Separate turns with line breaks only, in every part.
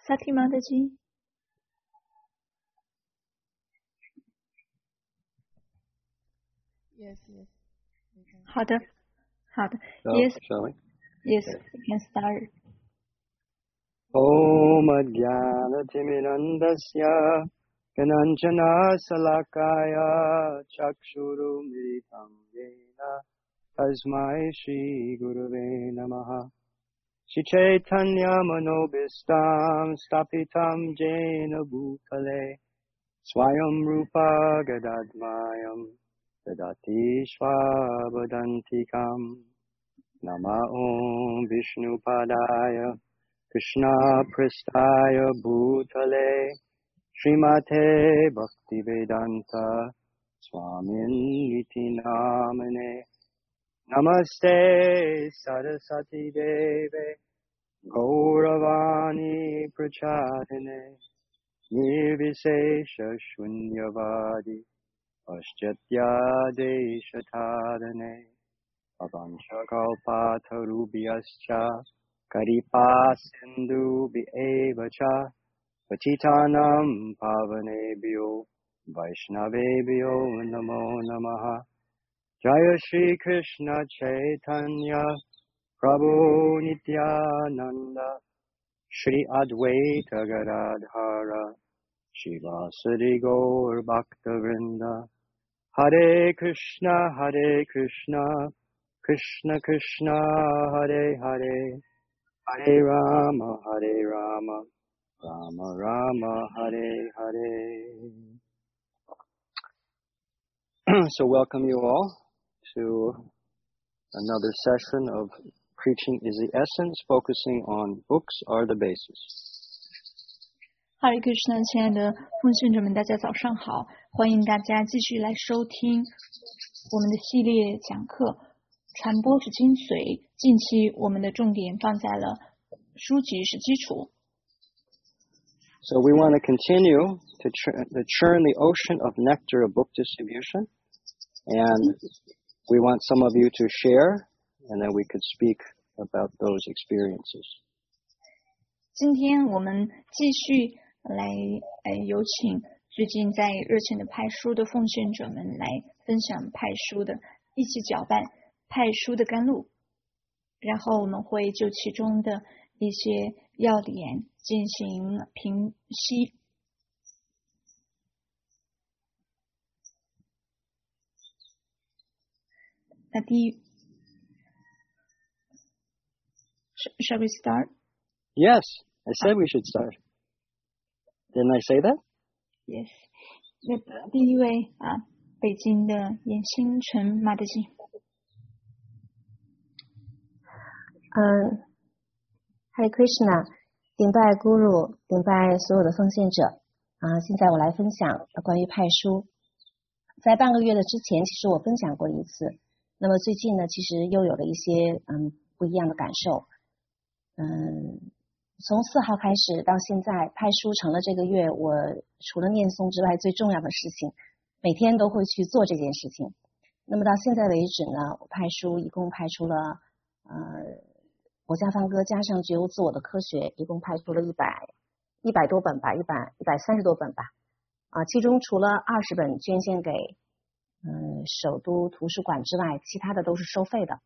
Sati Mataji。
Yes.
好的。
So,
Yes,
shall we?
yes, we can start.
Om Jnanatimidandasya Gananjana Salakaya Chakshurumritam Yena Tasmai Shri Gurave Namaha Shri Chaitanya Manobhistam Stapitam Jena Bhutale Swayam Rupa Gadadmayam Dadati Shvabadantikam Nama Om Vishnu Padaya Krishna Pristaya Bhutale Srimate Bhaktivedanta Swamin Iti Namane Namaste Saraswati Deve Gauravani Prachadane Nirvisesha Shunyavadi Paschatya Deshatadane Avanchakalpatarubhyascha Karipa Sindhu Bievacha Patitanam Pavanebhyo Vaishnavebhyo Namo Namaha Jaya Shri Krishna Chaitanya Prabhu Nityananda Shri Advaita Gadadhara Shivasadi Gaur Bhaktavrinda Hare Krishna Krishna Krishna Hare Hare Hare Rama, Rama Rama, Hare Hare. So welcome you all to another session of Preaching is the Essence, focusing on books are the basis.
Hare Krishna， 亲爱的奉献者们，大家早上好！欢迎大家继续来收听我们的系列讲课。传播是精髓，近期我们的重点放在了书籍是基础。
So we want to continue to churn the ocean of nectar of book distribution, and we want some of you to share, and then we could speak about those experiences.
今天我们继续来有请最近在热情的派书的奉献者们来分享派书的，一起搅拌派书的甘露，然后我们会就其中的一些要点进行评析。那第一 Shall we start?
Yes, I said we should start. Didn't I say that?
Yes. 那第一位北京的严星辰马德基。
Hare Krishna， 顶拜 Guru， 顶拜所有的奉献者。现在我来分享关于派书。在半个月的之前，其实我分享过一次。那么最近呢，其实又有了一些不一样的感受。从4号开始到现在，派书成了这个月我除了念诵之外最重要的事情，每天都会去做这件事情。那么到现在为止呢，我派书一共派出了国家梵歌加上觉悟自我的科学，一共派出了100多本吧，130多本吧。其中除了20本捐献给首都图书馆之外，其他的都是收费的。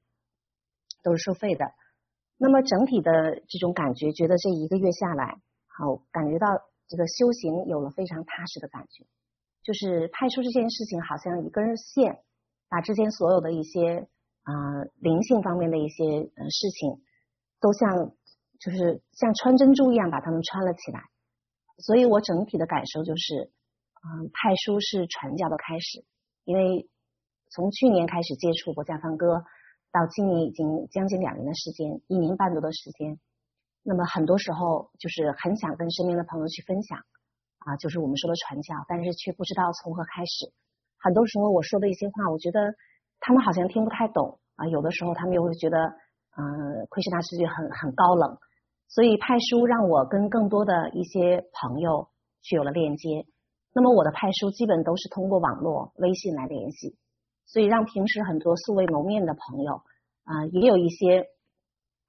那么整体的这种感觉，觉得这1个月下来，感觉到这个修行有了非常踏实的感觉。就是派出这件事情，好像一根线，把之前所有的一些灵性方面的一些事情，都像穿珍珠一样把它们穿了起来。所以我整体的感受就是，派书是传教的开始。因为从去年开始接触国家梵歌，到今年已经将近2年的时间，1年半多的时间。那么很多时候就是很想跟身边的朋友去分享就是我们说的传教，但是却不知道从何开始。很多时候我说的一些话，我觉得他们好像听不太懂有的时候他们又会觉得奎师大师就很高冷。所以派书让我跟更多的一些朋友去有了链接。那么我的派书基本都是通过网络微信来联系，所以让平时很多素未谋面的朋友也有一些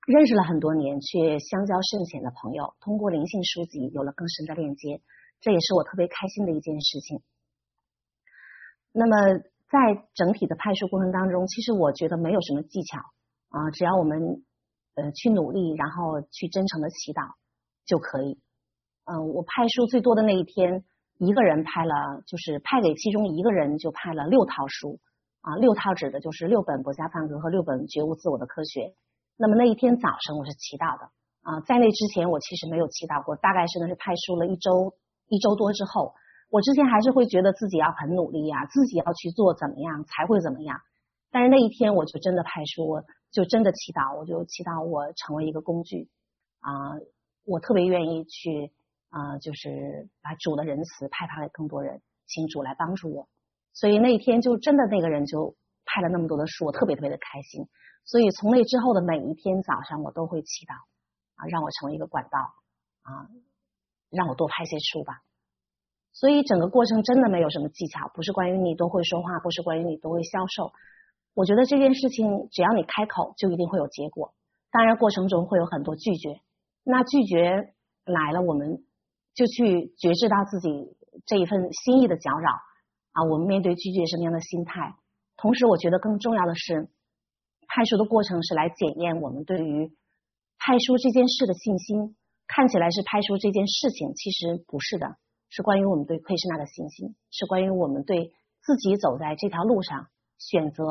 认识了很多年却相交甚浅的朋友，通过灵性书籍有了更深的链接，这也是我特别开心的一件事情。那么在整体的派书过程当中，其实我觉得没有什么技巧只要我们去努力，然后去真诚的祈祷就可以。我派书最多的那一天，一个人派了，就是派给其中一个人就派了6套书6套指的就是6本《博家梵歌》和6本《觉悟自我的科学》。那么那一天早上我是祈祷的在那之前我其实没有祈祷过，大概是派书了一周多之后，我之前还是会觉得自己要很努力自己要去做怎么样才会怎么样。但是那一天我就真的派书，我就真的祈祷，我就祈祷我成为一个工具我特别愿意去就是把主的仁慈派发给更多人，请主来帮助我。所以那一天就真的那个人就派了那么多的书，我特别特别的开心。所以从那之后的每一天早上我都会祈祷让我成为一个管道让我多派些书吧。所以整个过程真的没有什么技巧，不是关于你都会说话，不是关于你都会销售。我觉得这件事情只要你开口就一定会有结果，当然过程中会有很多拒绝，那拒绝来了我们就去觉知到自己这一份心意的搅扰我们面对拒绝什么样的心态。同时我觉得更重要的是，派书的过程是来检验我们对于派书这件事的信心。看起来是派书这件事情，其实不是的，是关于我们对奎师那的信心，是关于我们对自己走在这条路上选择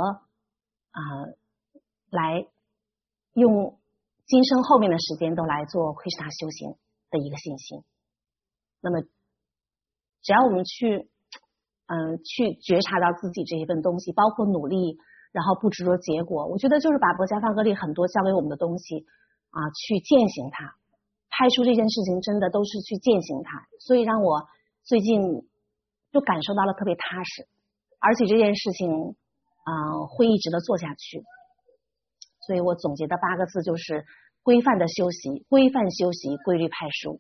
来用今生后面的时间都来做奎师那修行的一个信心。那么只要我们去觉察到自己这一份东西，包括努力，然后不执着结果，我觉得就是把博家梵歌里很多教给我们的东西去践行它。派书这件事情真的都是去践行它，所以让我最近就感受到了特别踏实，而且这件事情会一直的做下去。所以我总结的8个字就是规范的修习，规范修习，规律派书。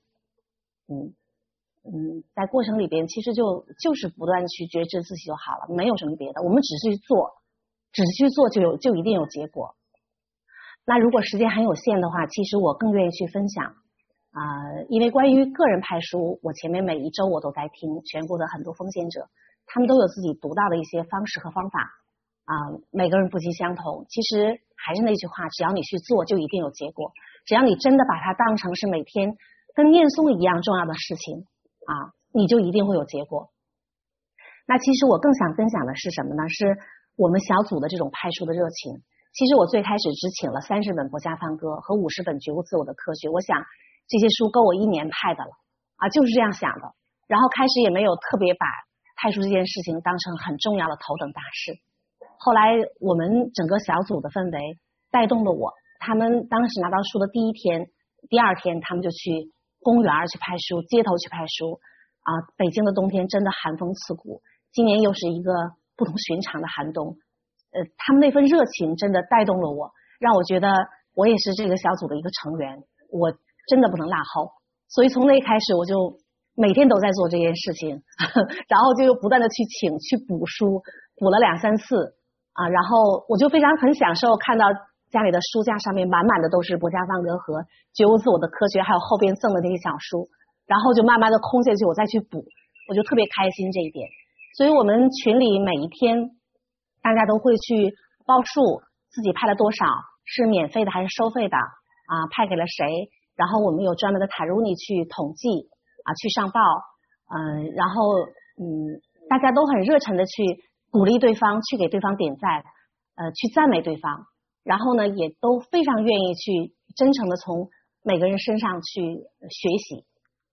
在过程里边其实就是不断去觉知自己就好了，没有什么别的，我们只是去做就一定有结果。那如果时间很有限的话，其实我更愿意去分享因为关于个人派书，我前面每一周我都在听全国的很多奉献者，他们都有自己独到的一些方式和方法每个人不尽相同。其实还是那句话，只要你去做就一定有结果，只要你真的把它当成是每天跟念诵一样重要的事情你就一定会有结果。那其实我更想分享的是什么呢？是我们小组的这种派书的热情。其实我最开始只请了30本博家梵歌和50本觉悟自我的科学，我想这些书够我1年派的了就是这样想的。然后开始也没有特别把派书这件事情当成很重要的头等大事。后来我们整个小组的氛围带动了我，他们当时拿到书的第一天、第2天，他们就去公园去派书，街头去派书北京的冬天真的寒风刺骨，今年又是一个不同寻常的寒冬。他们那份热情真的带动了我，让我觉得我也是这个小组的一个成员，我真的不能落后。所以从那开始我就每天都在做这件事情然后就又不断的去请去补书，补了2、3次然后我就很享受看到家里的书架上面满满的都是博家梵歌和觉悟自我的科学，还有后边赠的那些小书，然后就慢慢的空下去，我再去补，我就特别开心这一点。所以我们群里每一天大家都会去报数，自己派了多少，是免费的还是收费的派给了谁，然后我们有专门的塔如尼去统计去上报然后大家都很热忱的去鼓励对方，去给对方点赞去赞美对方，然后呢也都非常愿意去真诚的从每个人身上去学习。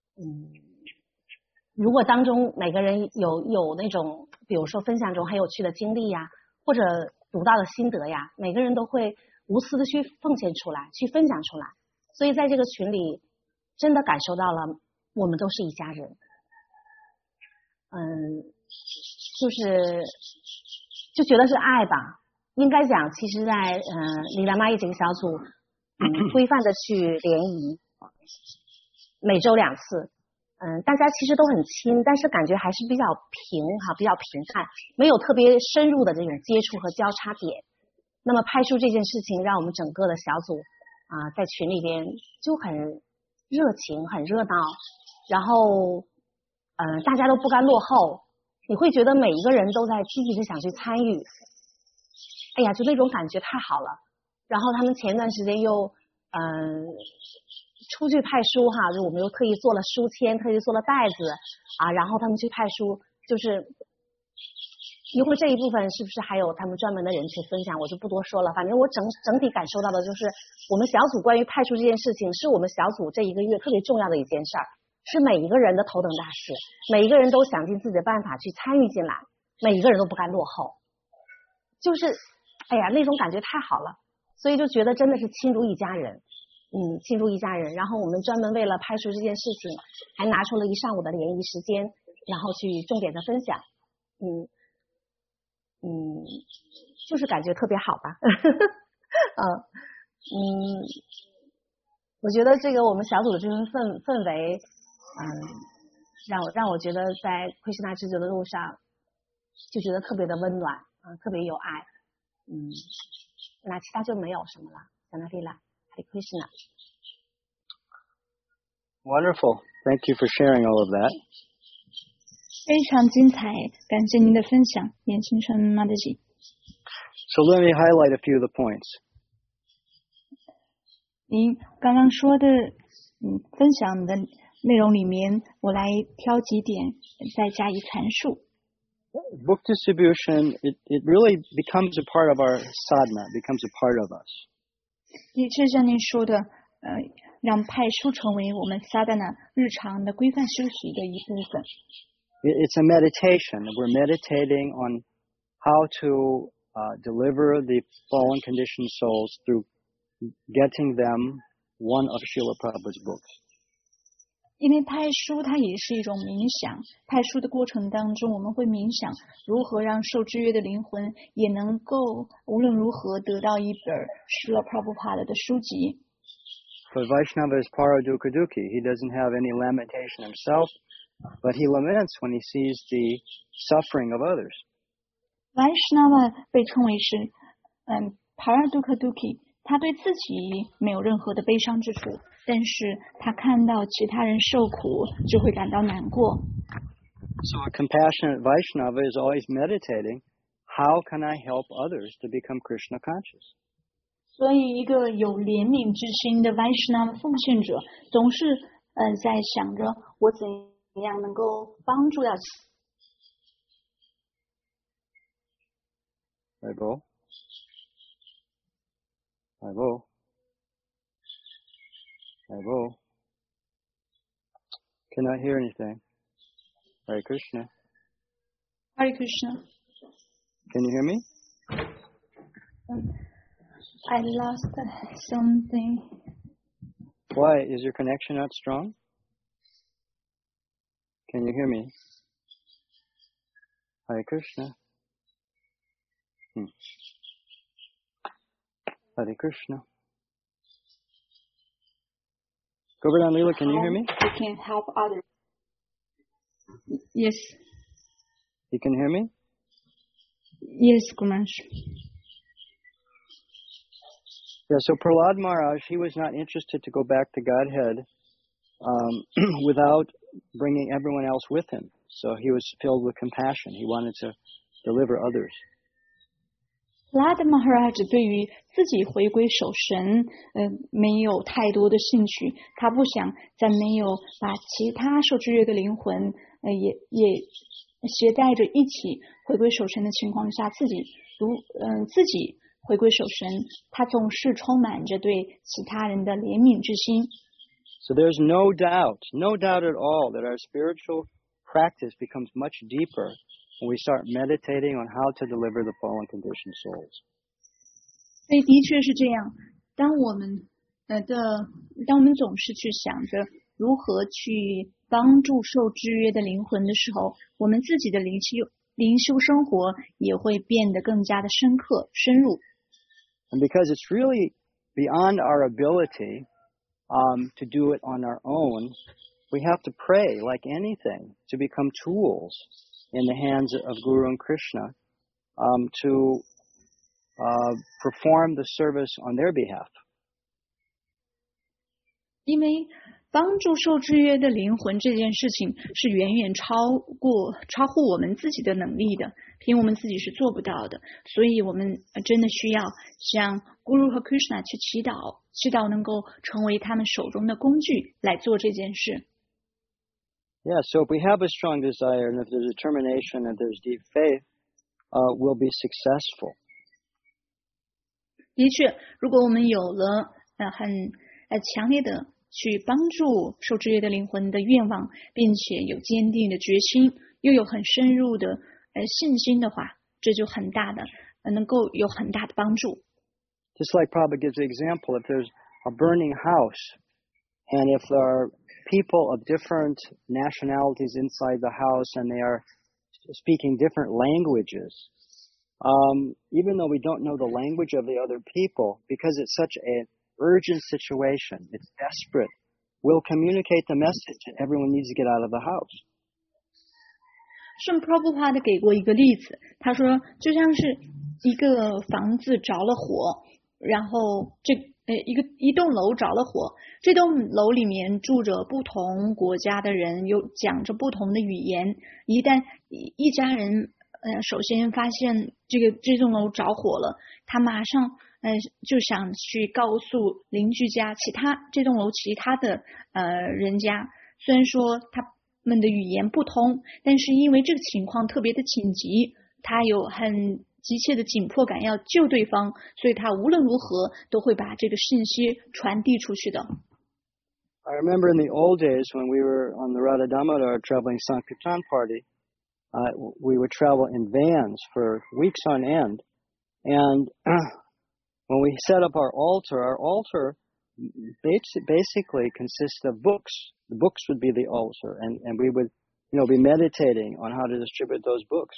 如果当中每个人有那种比如说分享中很有趣的经历或者独到的心得每个人都会无私的去奉献出来，去分享出来。所以在这个群里真的感受到了我们都是一家人。就觉得是爱吧。应该讲其实在李兰妈一这个小组规范的去联谊，每周2次。大家其实都很亲，但是感觉还是比较比较平淡，没有特别深入的这种接触和交叉点。那么派书这件事情让我们整个的小组在群里边就很热情很热闹，然后大家都不甘落后，你会觉得每一个人都在积极的想去参与，哎呀就那种感觉太好了。然后他们前段时间又出去派书哈，就我们又特意做了书签，特意做了袋子然后他们去派书，就是一会儿这一部分是不是还有他们专门的人去分享，我就不多说了。反正我整体感受到的就是我们小组关于派书这件事情是我们小组这一个月特别重要的一件事儿，是每一个人的头等大事，每一个人都想尽自己的办法去参与进来，每一个人都不甘落后，就是哎呀那种感觉太好了，所以就觉得真的是亲如一家人，亲如一家人。然后我们专门为了派书这件事情还拿出了一上午的联谊时间，然后去重点的分享，就是感觉特别好吧。我觉得这个我们小组的这份氛围让我觉得在奎师那之久的路上就觉得特别的温暖特别有爱。那其他就没有什么了。在那里了，哈利奎师那。
Wonderful. Thank you for sharing all of that.
非常精彩，感谢您的分享，严清春马德吉。
So let me highlight a few of the points.
您刚刚说的分享的内容里面，我来挑几点再加以阐述。
Book distribution, it really becomes a part of our sadhana, becomes a part of us.
的确像您说的，让派书成为我们sadhana日常的规范修习的一部分。
It's a meditation. We're meditating on how to deliver the fallen conditioned souls through getting them one of Srila Prabhupada's books.
因为派书它也是一种冥想，派书的过程当中，我们会冥想如何让受制约的灵魂也能够无论如何得到一本Srila Prabhupada 的书籍。
But Vaishnava is para dukkha dukkhi. He doesn't have any lamentation himself, but he laments when he sees the suffering of others.
Vaishnava 被称为是para dukkha dukkhi， 他对自己没有任何的悲伤之处，但是他看到其他人受苦就会感到难过。
So a compassionate Vaishnava is always meditating, how can I help others to become Krishna conscious?
所以一个有怜悯之心的 Vaishnava 奉献者总是在想着我怎样能够帮助到
Bible. Cannot hear anything. Hare Krishna.
Hare Krishna.
Can you hear me?
I lost something.
Why? Is your connection not strong? Can you hear me? Hare Krishna. Hare Krishna. Govardhan Leela, can you hear me?
I can help others. Yes.
You can hear me?
Yes, Gumash.
Yeah, so Prahlad Maharaj, he was not interested to go back to Godhead without bringing everyone else with him. So he was filled with compassion. He wanted to deliver others.
Prahlad Maharaj 对于自己回归守神没有太多的兴趣，他不想在没有把其他受制约的灵魂也携带着一起回归守神的情况下，自己回归守神，他总是充满着对其他人的怜悯之心。
So there's no doubt at all that our spiritual practice becomes much deeper when we start meditating on how to deliver the fallen conditioned souls.
所以的确是这样，当我们总是去想着如何去帮助受制约的灵魂的时候，我们自己的灵修生活也会变得更加的深刻深入。
And because it's really beyond our ability to do it on our own, we have to pray like anything to become tools in the hands of Guru and Krishna to perform the service on their behalf.
因为帮助受制约的灵魂这件事情是远远超乎我们自己的能力的，凭我们自己是做不到的，所以我们真的需要向 Guru 和 Krishna 去祈祷能够成为他们手中的工具来做这件事。
Yeah, so if we have a strong desire and if there's determination and there's deep faith, we'll be successful.
的确，如果我们有了很强烈的去帮助受制约的灵魂的愿望，并且有坚定的决心，又有很深入的信心的话，这就很大的能够有很大的帮助。
Just like Prabhupada gives the example, if there's a burning house, and if there are people of different nationalities inside the house and they are speaking different languages, even though we don't know the language of the other people, because it's such an urgent situation, it's desperate, we'll communicate the message and everyone needs to get out of the house.
圣 Prabhupada 给过一个例子，他说就像是一个房子着了火，然后一栋楼着了火，这栋楼里面住着不同国家的人，有讲着不同的语言。一旦一家人首先发现这栋楼着火了，他马上就想去告诉邻居家这栋楼其他的人家，虽然说他们的语言不通，但是因为这个情况特别的紧急，他有很急切的紧迫感要救对方，所以他无论如何都会把这个信息传递出去的。
I remember in the old days when we were on the Radha Damodar traveling Sankirtan party, we would travel in vans for weeks on end, and when we set up our altar basically consists of books. The books would be the altar, and we would, be meditating on how to distribute those books.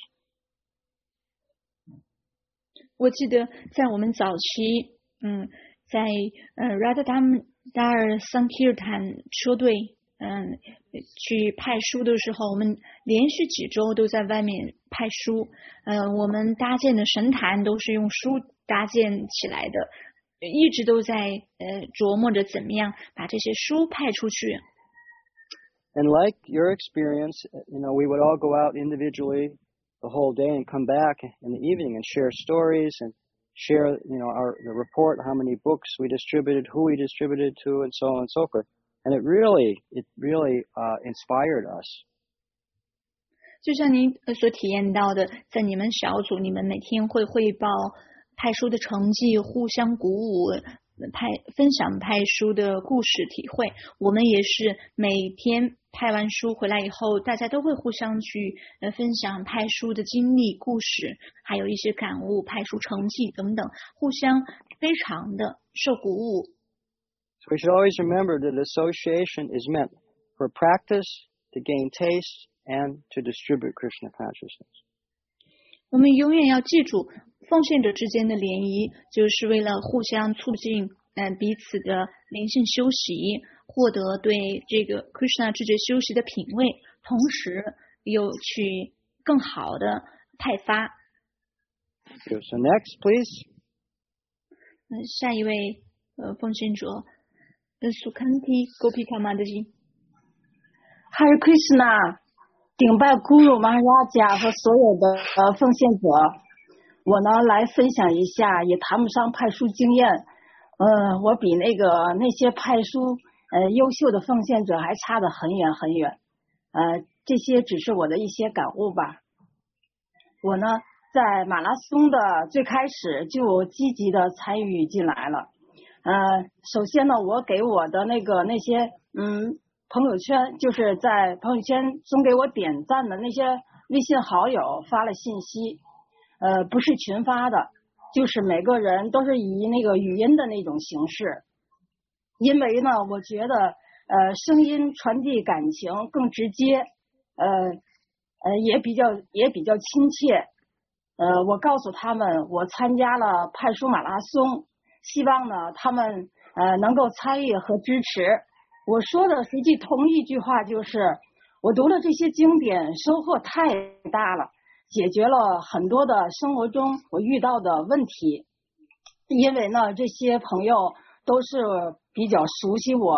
我记得在我们早期，在Radha Damodar Sankirtan 车队，去派书的时候，我们连续几周都在外面派书。我们搭建的神坛都是用书搭建起来的，一直都在琢磨着怎么样把这些书派出去。
And like your experience, we would all go out individually the whole day and come back in the evening and share stories and share, the report, how many books we distributed, who we distributed to, and so on and so forth. And it really inspired us.
就像您所体验到的，在你们小组，你们每天会汇报派书的成绩，互相鼓舞，分享派书的故事体会。我们也是每天派完书回来以后，大家都会互相去分享派书的经历、故事，还有一些感悟、派书成绩等等，互相非常的受鼓舞。
So we should always remember that association is meant for practice, to gain taste, and to distribute Krishna consciousness.
我们永远要记住，奉献者之间的联谊，就是为了互相促进彼此的灵性修习，获得对这个 Krishna 智觉修习的品味，同时又去更好的派发。
So next, please.
下一位奉献者Sukhanti Gopika Mataji。
Hare Krishna， 顶拜 Guru Maharaja 和所有的奉献者。我呢来分享一下，也谈不上派书经验。我比那些派书优秀的奉献者还差得很远很远。这些只是我的一些感悟吧。我呢在马拉松的最开始就积极的参与进来了。首先呢，我给我的那些朋友圈，就是在朋友圈中给我点赞的那些微信好友发了信息，不是群发的，就是每个人都是以那个语音的那种形式，因为呢，我觉得声音传递感情更直接，也比较亲切。我告诉他们，我参加了派书马拉松。希望呢，他们能够参与和支持。我说的实际同一句话就是，我读了这些经典，收获太大了，解决了很多的生活中我遇到的问题。因为呢，这些朋友都是比较熟悉我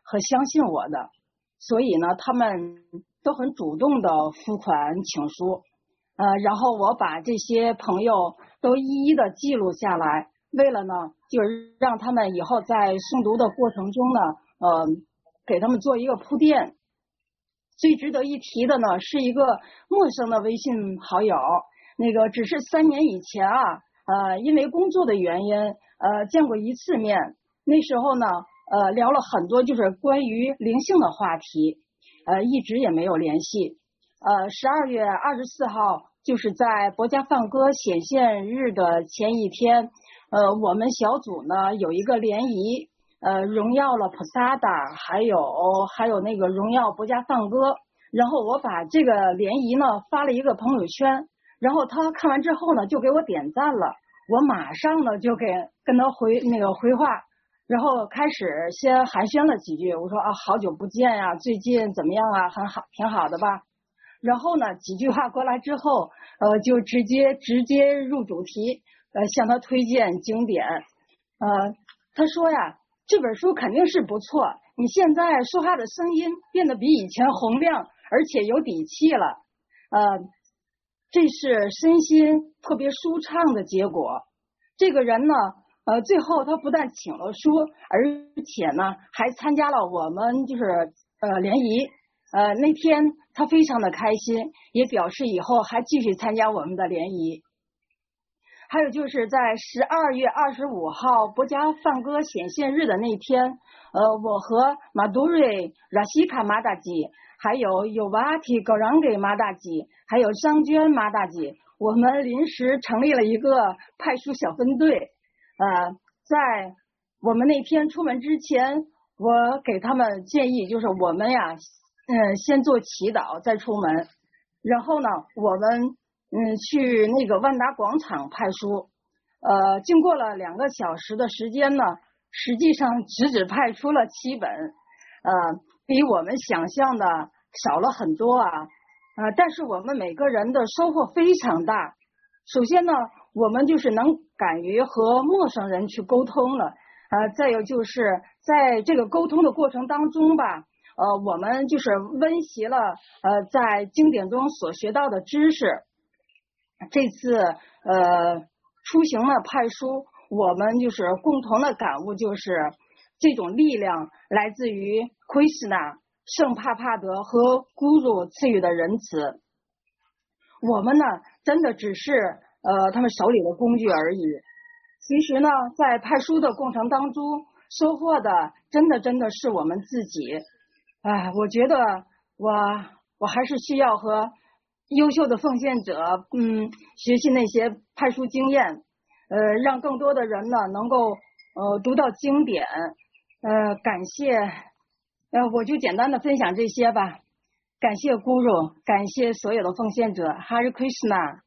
和相信我的，所以呢，他们都很主动的付款请书，然后我把这些朋友都一一的记录下来，为了呢，就是让他们以后在诵读的过程中呢，给他们做一个铺垫。最值得一提的呢，是一个陌生的微信好友，那个只是3年以前啊，因为工作的原因，见过一次面，那时候呢，聊了很多就是关于灵性的话题，一直也没有联系。12月24号，就是在博家梵歌显现日的前一天，我们小组呢有一个联谊，荣耀了普萨达，还有那个荣耀博家梵歌，然后我把这个联谊呢发了一个朋友圈，然后他看完之后呢就给我点赞了，我马上呢就跟他回话，然后开始先寒暄了几句，我说好久不见呀，最近怎么样啊？很好，挺好的吧？然后呢几句话过来之后，就直接入主题，向他推荐经典，他说呀，这本书肯定是不错，你现在说话的声音变得比以前洪亮，而且有底气了，这是身心特别舒畅的结果。这个人呢，最后他不但请了书，而且呢还参加了我们就是联谊，那天他非常的开心，也表示以后还继续参加我们的联谊。还有就是在12月25号博家梵歌显现日的那天，我和马杜瑞、拉西卡马大吉，还有尤瓦提高让给马大吉，还有张娟马大吉，我们临时成立了一个派书小分队。在我们那天出门之前，我给他们建议，就是我们呀，先做祈祷再出门，然后呢，我们去那个万达广场派书，经过了2个小时的时间呢，实际上只派出了7本，比我们想象的少了很多但是我们每个人的收获非常大。首先呢，我们就是能敢于和陌生人去沟通了，再有就是在这个沟通的过程当中吧，我们就是温习了在经典中所学到的知识。这次出行的派书，我们就是共同的感悟，就是这种力量来自于奎斯纳、圣帕帕德和咕噜赐予的仁慈。我们呢，真的只是他们手里的工具而已。其实呢，在派书的过程当中，收获的真的是我们自己。我觉得我还是需要和优秀的奉献者学习那些派书经验，让更多的人呢能够读到经典。感谢我就简单的分享这些吧。感谢Guru，感谢所有的奉献者。Hare Krishna。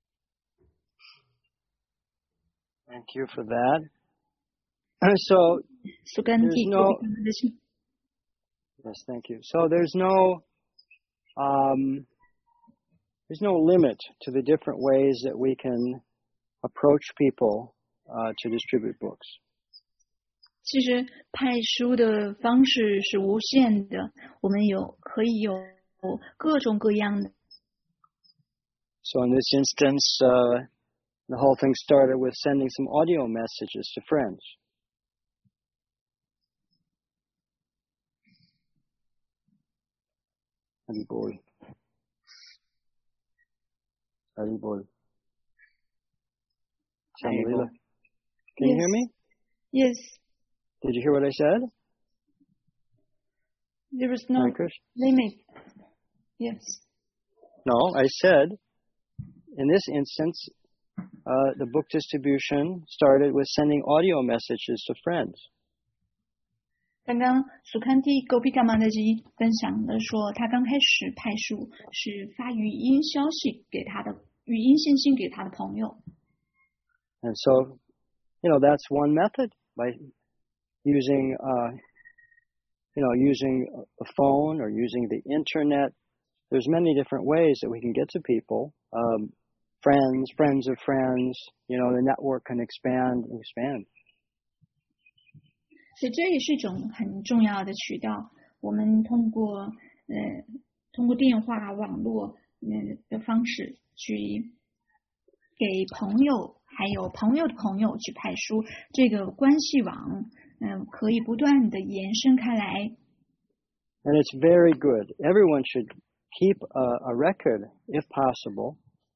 Thank you for that. So there's no yes, thank you. So there's no limit to the different ways that we can approach people to distribute books.
其实派书的方式是无限的，我们可以有各种各样的。
So in this instance, the whole thing started with sending some audio messages to friends. Haribol. Haribol. Shamalila. Can you hear me?
Yes.
Did you hear what I said?
There is no limit. Yes.
No, I said, in this instance, the book distribution started with sending audio messages to friends.
刚刚苏堪蒂戈比嘎玛德基分享的说，他刚开始派书是发语音消息给他的语音信息给他的朋友。
And so, that's one method by using, using a phone or using the internet. There's many different ways that we can get to people. Friends of friends, the network can expand.
所以这也是一种很重要的渠道。我们通过电话、网络的方式去给朋友还有朋友的朋友去派书，这个关系网可以不断的延伸开来。
And it's very good. Everyone should keep a record, if possible,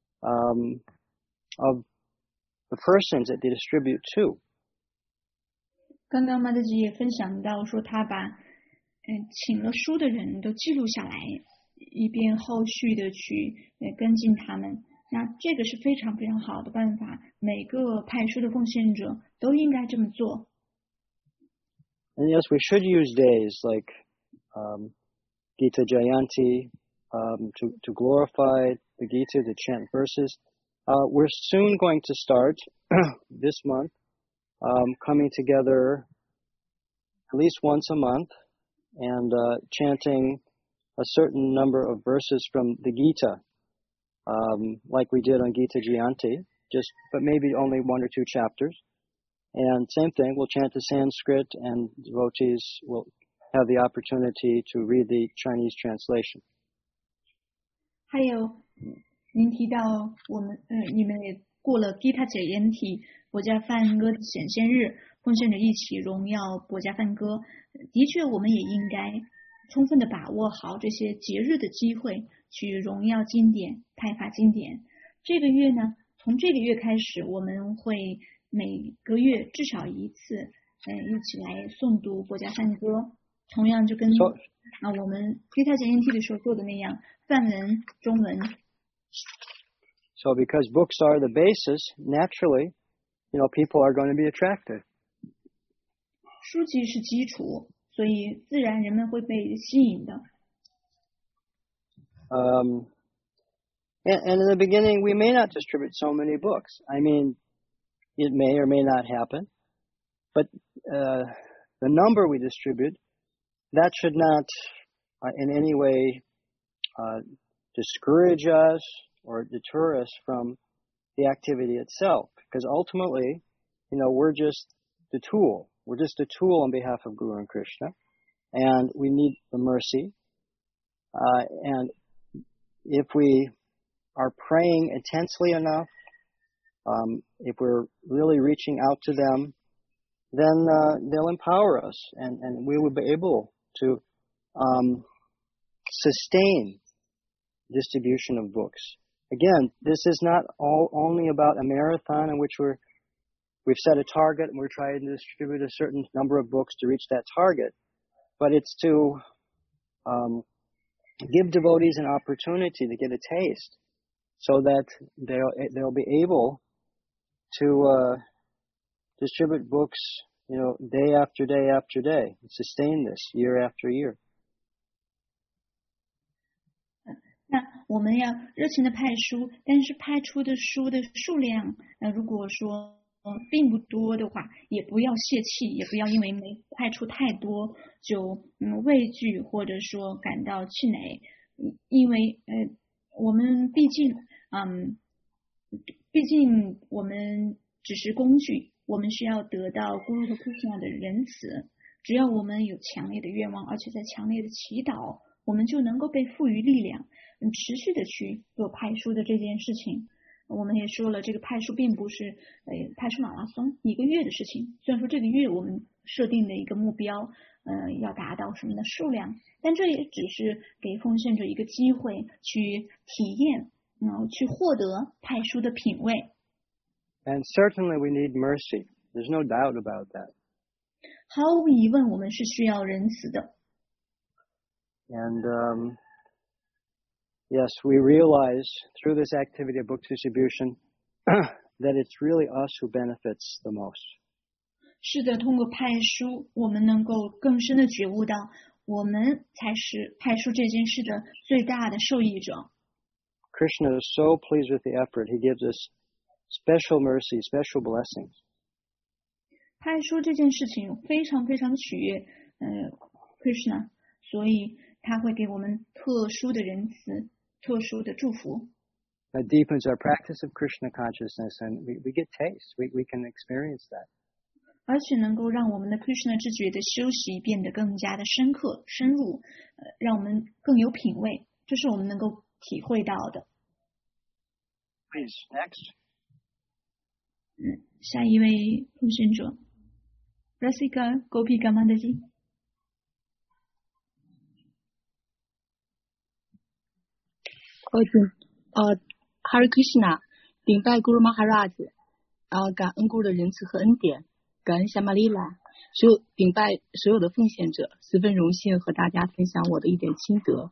of the persons that they distribute to.
刚刚马德吉也分享到说，他把请了书的人都记录下来，以便后续的去跟进他们。那这个是非常非常好的办法，每个派书的奉献者都应该这么做。
And yes, we should use days like Gita Jayanti to glorify the Gita, to chant verses. We're soon going to start this month coming together at least once a month and chanting a certain number of verses from the Gita, like we did on Gita Jayanti, but maybe only one or two chapters. And same thing, we'll chant the Sanskrit, and devotees will have the opportunity to read the Chinese translation.
还有，您提到你们也过了 Gita Jayanti 博家梵歌的显现日，奉献者一起荣耀博家梵歌。的确，我们也应该充分的把握好这些节日的机会，去荣耀经典、派发经典。这个月呢，从这个月开始，我们会每个月至少一次，一起来诵读博家梵歌。同样就跟我们 Gita Jayanti 的时候做的那样，梵文、中文。
So because books are the basis, naturally, people are going to be attracted.
书籍是基础，所以自然人们会被吸引的。
And in the beginning, we may not distribute so many books. I mean, it may or may not happen, but the number we distribute, that should not in any way discourage us or deter us from the activity itself. Because ultimately, we're just the tool. We're just a tool on behalf of Guru and Krishna, and we need the mercy. And if we are praying intensely enough, if we're really reaching out to them, then they'll empower us, and we will be able to sustain distribution of books. Again, this is not only about a marathon in which we've set a target and we're trying to distribute a certain number of books to reach that target, but it's to give devotees an opportunity to get a taste, so that they'll be able to distribute books, day after day after day, and sustain this year after year.
那我们要热情的派书，但是派出的书的数量，如果说并不多的话，也不要泄气，也不要因为没派出太多就畏惧或者说感到气馁，因为我们毕竟我们只是工具，我们需要得到Guru和Krishna的仁慈。只要我们有强烈的愿望，而且在强烈的祈祷，我们就能够被赋予力量，持续的去做派书的这件事情。我们也说了，这个派书并不是派书马拉松一个月的事情。虽然说这个月我们设定的一个目标，要达到什么的数量，但这也只是给奉献者一个机会去体验，去获得派书的品味。
And certainly we need mercy. There's no doubt about that.
毫无疑问，我们是需要仁慈的。
And yes, we realize through this activity of book distribution that it's really us who benefits the most.
是的，通过派书，我们能够更深的觉悟到，我们才是派书这件事的最大的受益者。
Krishna is so pleased with the effort. He gives us special mercy, special blessings.
派书这件事情非常非常取悦Krishna， 所以他会给我们特殊的仁慈，特殊的祝福。
That deepens our practice of Krishna consciousness, and we get taste. We can experience that.
而且能够让我们的 Krishna 知觉的修习变得更加的深刻、深入，让我们更有品味，这是我们能够体会到的。
Please, next.
下一位奉献者 Rasika Gopika Mandaji。
Hare Krishna， 顶拜 Guru Maharaj， 感恩 Guru 的仁慈和恩典，感恩夏玛丽拉，顶拜所有的奉献者，十分荣幸和大家分享我的一点心得。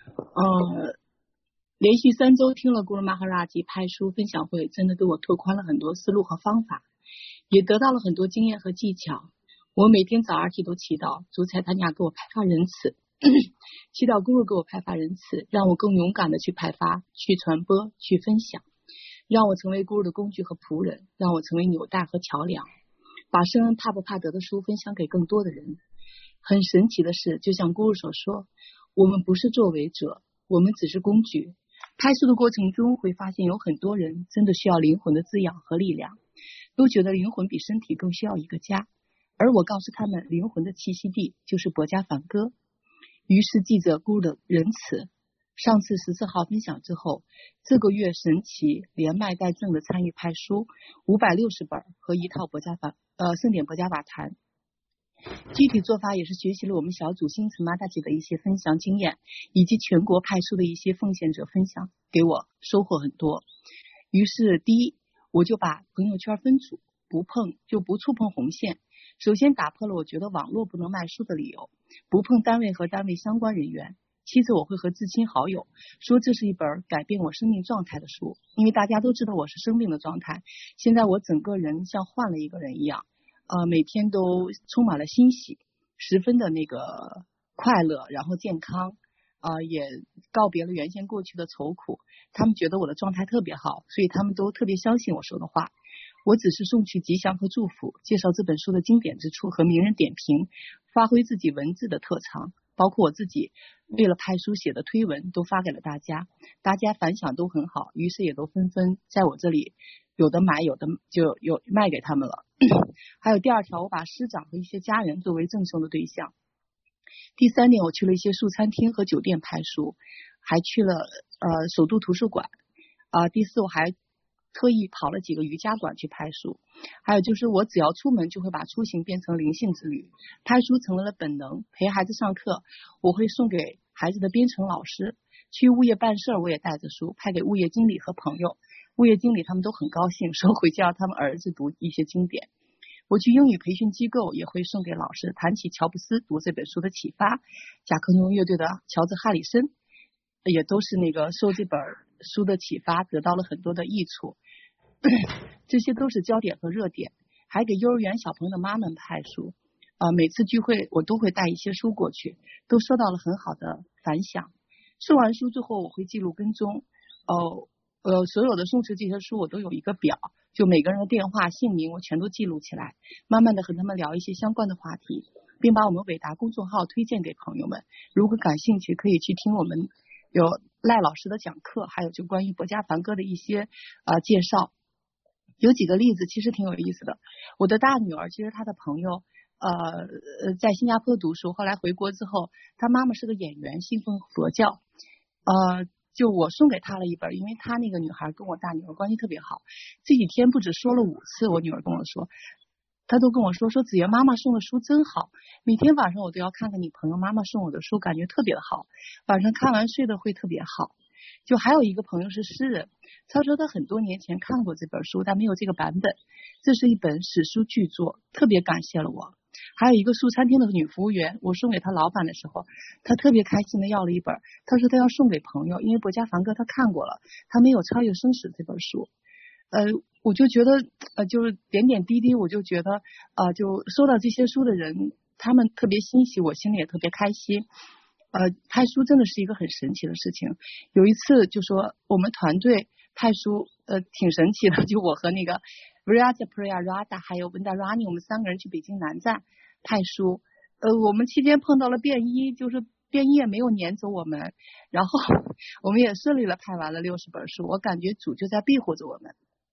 连续3周听了 Guru Maharaj 派书分享会，真的给我拓宽了很多思路和方法，也得到了很多经验和技巧。我每天早上都祈祷主财他娘给我派发仁慈。祈祷 Guru 给我派发仁慈，让我更勇敢的去派发、去传播、去分享，让我成为 Guru 的工具和仆人，让我成为纽带和桥梁，把圣恩帕布帕德的书分享给更多的人。很神奇的是，就像 Guru 所说，我们不是作为者，我们只是工具。拍书的过程中会发现有很多人真的需要灵魂的滋养和力量，都觉得灵魂比身体更需要一个家，而我告诉他们，灵魂的栖息地就是博伽梵歌。于是记着 Guru 的仁慈，上次14号分享之后，这个月神奇连麦带证的参与派书560本和一套圣典博伽法坛。具体做法也是学习了我们小组星辰妈大姐的一些分享经验，以及全国派书的一些奉献者分享，给我收获很多。于是第一，我就把朋友圈分组，不触碰红线。首先打破了我觉得网络不能卖书的理由，不碰单位和单位相关人员。其次，我会和至亲好友说这是一本改变我生命状态的书，因为大家都知道我是生病的状态，现在我整个人像换了一个人一样，每天都充满了欣喜，十分的那个快乐，然后健康，也告别了原先过去的愁苦。他们觉得我的状态特别好，所以他们都特别相信我说的话。我只是送去吉祥和祝福，介绍这本书的经典之处和名人点评，发挥自己文字的特长，包括我自己为了派书写的推文都发给了大家，大家反响都很好，于是也都纷纷在我这里有的买，有的就有卖给他们了。还有第二条，我把师长和一些家人作为赠送的对象。第三点，我去了一些素餐厅和酒店派书，还去了首都图书馆。第四，我还特意跑了几个瑜伽馆去拍书。还有就是我只要出门就会把出行变成灵性之旅，拍书成为了本能。陪孩子上课我会送给孩子的编程老师，去物业办事我也带着书派给物业经理和朋友，物业经理他们都很高兴，说回家让他们儿子读一些经典。我去英语培训机构也会送给老师，谈起乔布斯读这本书的启发，甲壳虫乐队的乔治哈里森也都是那个受这本书的启发得到了很多的益处。这些都是焦点和热点。还给幼儿园小朋友的妈们派书，每次聚会我都会带一些书过去，都收到了很好的反响。送完书之后我会记录跟踪，所有的送出这些书我都有一个表，就每个人的电话姓名我全都记录起来，慢慢的和他们聊一些相关的话题，并把我们伟达公众号推荐给朋友们。如果感兴趣可以去听我们有赖老师的讲课，还有就关于博伽梵歌的一些介绍。有几个例子其实挺有意思的。我的大女儿其实她的朋友在新加坡读书，后来回国之后她妈妈是个演员，信奉佛教，就我送给她了一本，因为她那个女孩跟我大女儿关系特别好，这几天不止说了5次，我女儿跟我说，她都跟我说子源妈妈送的书真好，每天晚上我都要看看你朋友妈妈送我的书，感觉特别的好，晚上看完睡得会特别好。就还有一个朋友是诗人，他说他很多年前看过这本书，但没有这个版本，这是一本史书巨作，特别感谢了我。还有一个素餐厅的女服务员，我送给他老板的时候，他特别开心的要了一本，他说他要送给朋友，因为博伽梵歌他看过了，他没有超越生死这本书。我就觉得就是点点滴滴，我就觉得就收到这些书的人，他们特别欣喜，我心里也特别开心。派书真的是一个很神奇的事情。有一次就说我们团队派书挺神奇的，就我和那个 Vraja Priya Radha 还有 Venda Rani 我们3个人去北京南站派书。我们期间碰到了便衣，就是便衣也没有撵走我们，然后我们也顺利了派完了60本书，我感觉主就在庇护着我们。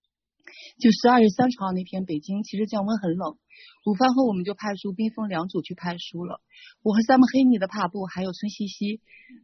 就12月30号那天，北京其实降温很冷，午饭后我们就派出兵分2组去派书了。我和Sam黑尼的帕布还有孙西西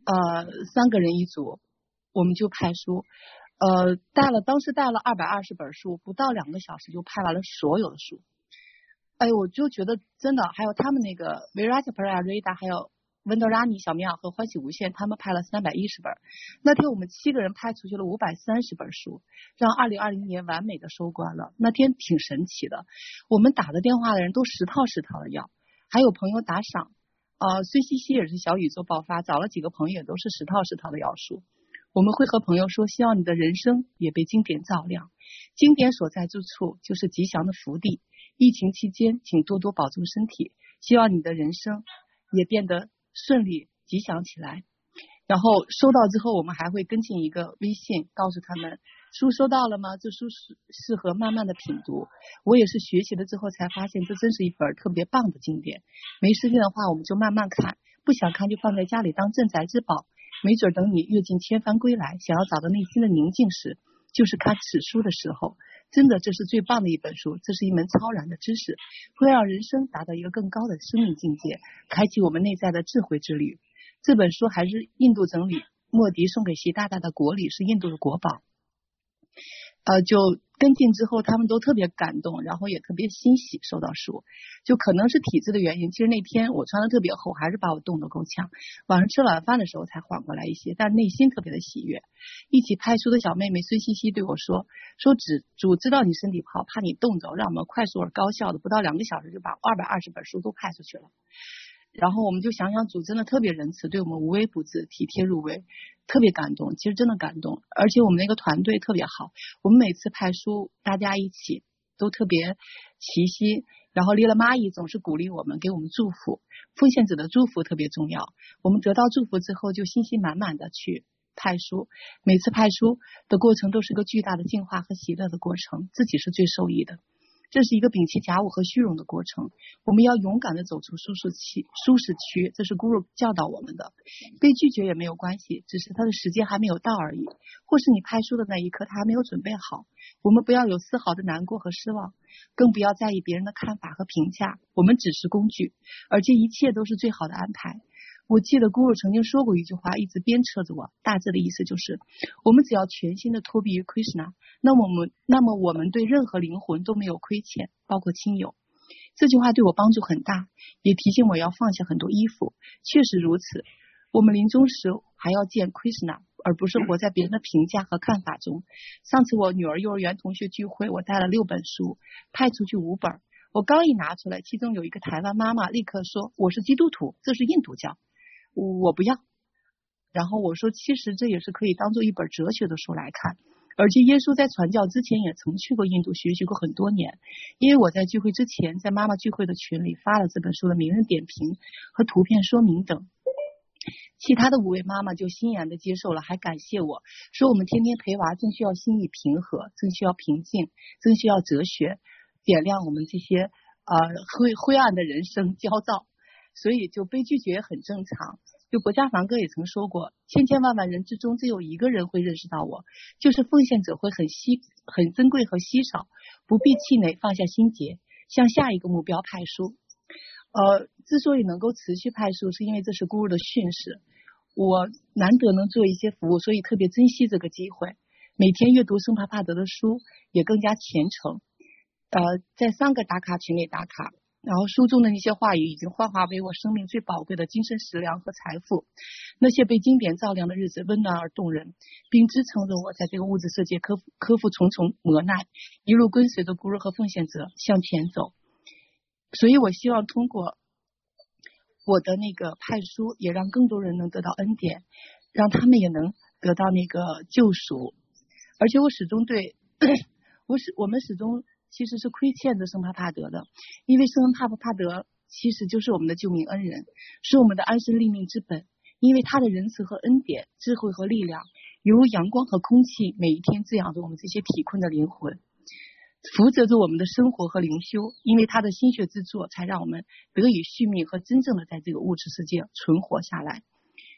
，3个人一组，我们就派书。当时带了220本书，不到2个小时就派完了所有的书。哎，我就觉得真的，还有他们那个维拉加普拉瑞达，还有温德拉尼、小棉袄和欢喜无限，他们派了310本。那天我们7个人派出去了530本书，让2020年完美的收官了。那天挺神奇的，我们打的电话的人都10套的要，还有朋友打赏。孙西西也是小宇宙爆发，找了几个朋友也都是10套的要书。我们会和朋友说，希望你的人生也被经典照亮，经典所在之处就是吉祥的福地。疫情期间请多多保重身体，希望你的人生也变得顺利吉祥起来。然后收到之后，我们还会跟进一个微信，告诉他们书收到了吗？这书适合慢慢的品读。我也是学习了之后才发现，这真是一本特别棒的经典。没时间的话我们就慢慢看，不想看就放在家里当镇宅之宝，没准等你阅尽千帆归来，想要找到内心的宁静时，就是看此书的时候。真的，这是最棒的一本书，这是一门超然的知识，会让人生达到一个更高的生命境界，开启我们内在的智慧之旅。这本书还是印度整理莫迪送给习大大的国礼，是印度的国宝。就跟进之后他们都特别感动，然后也特别欣喜收到书。就可能是体质的原因，其实那天我穿的特别厚，还是把我冻得够呛，晚上吃晚饭的时候才缓过来一些，但内心特别的喜悦。一起派书的小妹妹孙西西对我说主知道你身体不好，怕你冻着，让我们快速而高效的不到2个小时就把220本书都派出去了。然后我们就想想，主真的特别仁慈，对我们无微不至，体贴入微，特别感动。其实真的感动，而且我们那个团队特别好，我们每次派书大家一起都特别齐心。然后丽拉妈姨总是鼓励我们，给我们祝福，奉献者的祝福特别重要。我们得到祝福之后就信心满满的去派书，每次派书的过程都是个巨大的进化和喜乐的过程，自己是最受益的。这是一个摒弃假我和虚荣的过程，我们要勇敢的走出舒适区，这是 Guru 教导我们的。被拒绝也没有关系，只是他的时间还没有到而已，或是你派书的那一刻他还没有准备好。我们不要有丝毫的难过和失望，更不要在意别人的看法和评价，我们只是工具，而这一切都是最好的安排。我记得 Guru 曾经说过一句话，一直鞭策着我，大致的意思就是我们只要全心的托庇于 Krishna， 那么我们对任何灵魂都没有亏欠，包括亲友。这句话对我帮助很大，也提醒我要放下很多依附。确实如此，我们临终时还要见 Krishna， 而不是活在别人的评价和看法中。上次我女儿幼儿园同学聚会，我带了6本书，派出去5本，我刚一拿出来，其中有一个台湾妈妈立刻说，我是基督徒，这是印度教，我不要。然后我说，其实这也是可以当做一本哲学的书来看，而且耶稣在传教之前也曾去过印度学习过很多年。因为我在聚会之前在妈妈聚会的群里发了这本书的名人点评和图片说明等，其他的5位妈妈就欣然的接受了，还感谢我说，我们天天陪娃正需要心意平和，正需要平静，正需要哲学点亮我们这些灰暗的人生焦躁，所以就被拒绝很正常。就国家梵哥也曾说过，千千万万人之中只有一个人会认识到我，就是奉献者会很珍贵和稀少，不必气馁，放下心结，向下一个目标派书。之所以能够持续派书，是因为这是 Guru 的训示，我难得能做一些服务，所以特别珍惜这个机会，每天阅读圣帕帕德的书，也更加虔诚。在3个打卡群里打卡，然后书中的那些话语已经幻化为我生命最宝贵的精神食粮和财富。那些被经典照亮的日子温暖而动人，并支撑着我在这个物质世界克服重重磨难，一路跟随着 Guru 和奉献者向前走。所以我希望通过我的那个派书，也让更多人能得到恩典，让他们也能得到那个救赎。而且我始终对我们始终其实是亏欠着圣帕帕德的，因为圣帕帕德其实就是我们的救命恩人，是我们的安身立命之本。因为他的仁慈和恩典、智慧和力量，犹如阳光和空气，每一天滋养着我们这些体困的灵魂，扶责着我们的生活和灵修。因为他的心血之作，才让我们得以续命和真正的在这个物质世界存活下来。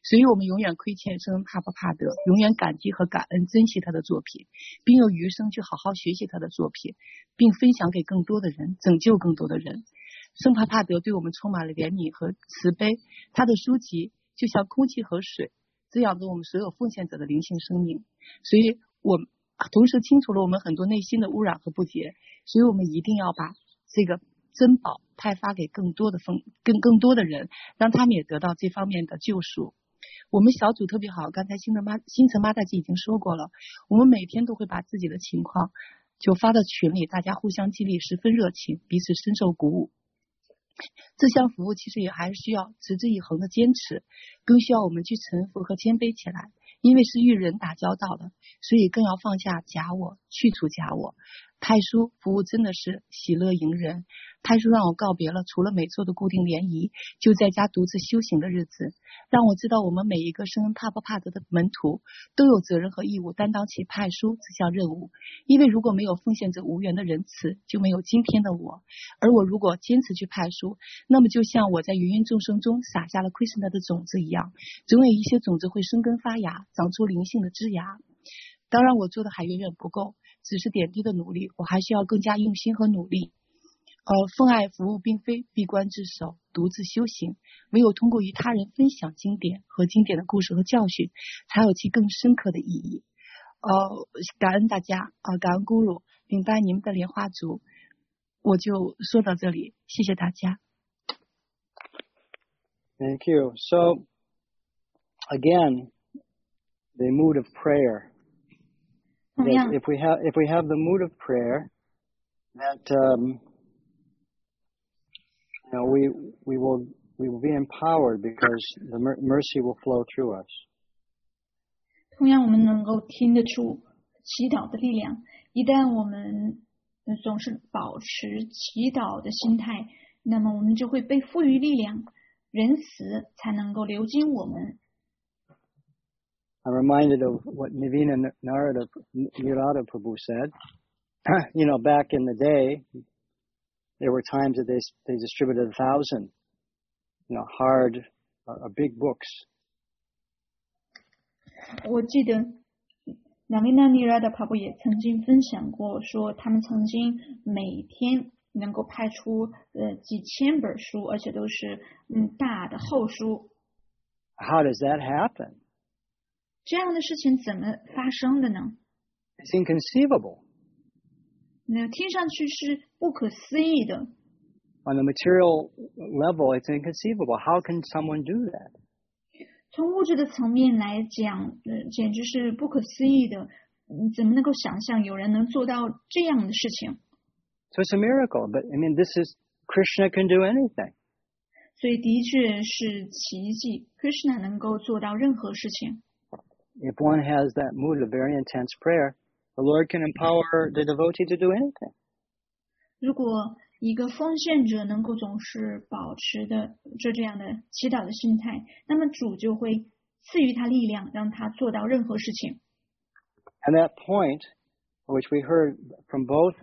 所以我们永远亏欠圣恩帕巴帕德，永远感激和感恩珍惜他的作品，并有余生去好好学习他的作品，并分享给更多的人，拯救更多的人。圣帕帕德对我们充满了怜悯和慈悲，他的书籍就像空气和水，滋养着我们所有奉献者的灵性生命。所以我同时清除了我们很多内心的污染和不洁，所以我们一定要把这个珍宝派发给更多的人，让他们也得到这方面的救赎。我们小组特别好，刚才星辰妈大姐已经说过了，我们每天都会把自己的情况就发到群里，大家互相激励，十分热情，彼此深受鼓舞。这项服务其实也还是需要持之以恒的坚持，更需要我们去臣服和谦卑起来，因为是与人打交道的，所以更要放下假我，去除假我。派书服务真的是喜乐迎人，派书让我告别了除了每周的固定联谊，就在家独自修行的日子，让我知道我们每一个圣恩帕巴帕德的门徒都有责任和义务担当起派书这项任务，因为如果没有奉献者无缘的仁慈，就没有今天的我，而我如果坚持去派书，那么就像我在芸芸众生中撒下了奎什纳的种子一样，总有一些种子会生根发芽，长出灵性的枝芽。当然我做的还远远不够，只是点滴的努力，我还需要更加用心和努力。奉爱服务并非闭关自守，独自修行，唯有通过与他人分享经典和经典的故事和教训，才有其更深刻的意义。感恩大家感恩咕噜，领班你们的莲花族，我就说到这里，谢谢大家。
Thank you. So, again, the mood of prayer. If we have the mood of prayer, that we will be empowered because the mercy will flow through us.
同样，我们能够听得出祈祷的力量。一旦我们总是保持祈祷的心态，那么我们就会被赋予力量，仁慈才能够流经我们。
I'm reminded of what Navina Nirada Prabhu said. Back in the day, there were times that they distributed 1,000, hard, big books.
我记得Navina Nirada Prabhu也曾经分享过，说他们曾经每天能够派出几千本书，而且都是大的厚书。
How does that happen?
这样的事情怎么发生的呢？
It's inconceivable.
那听上去是不可思议的。
On the material level, it's inconceivable. How can someone do that?
从物质的层面来讲，简直是不可思议的。怎么能够想象有人能做到这样的事情？
So it's a miracle. But Krishna can do anything.
所以的确是奇迹 ，Krishna 能够做到任何事情。
If one has that mood of very intense prayer, the Lord can empower the devotee to do anything.
如果一个奉献者能够总是保持的这样的祈祷的心态，那么主就会赐予他力量，让他做到任何事情。
And that point, which we heard from both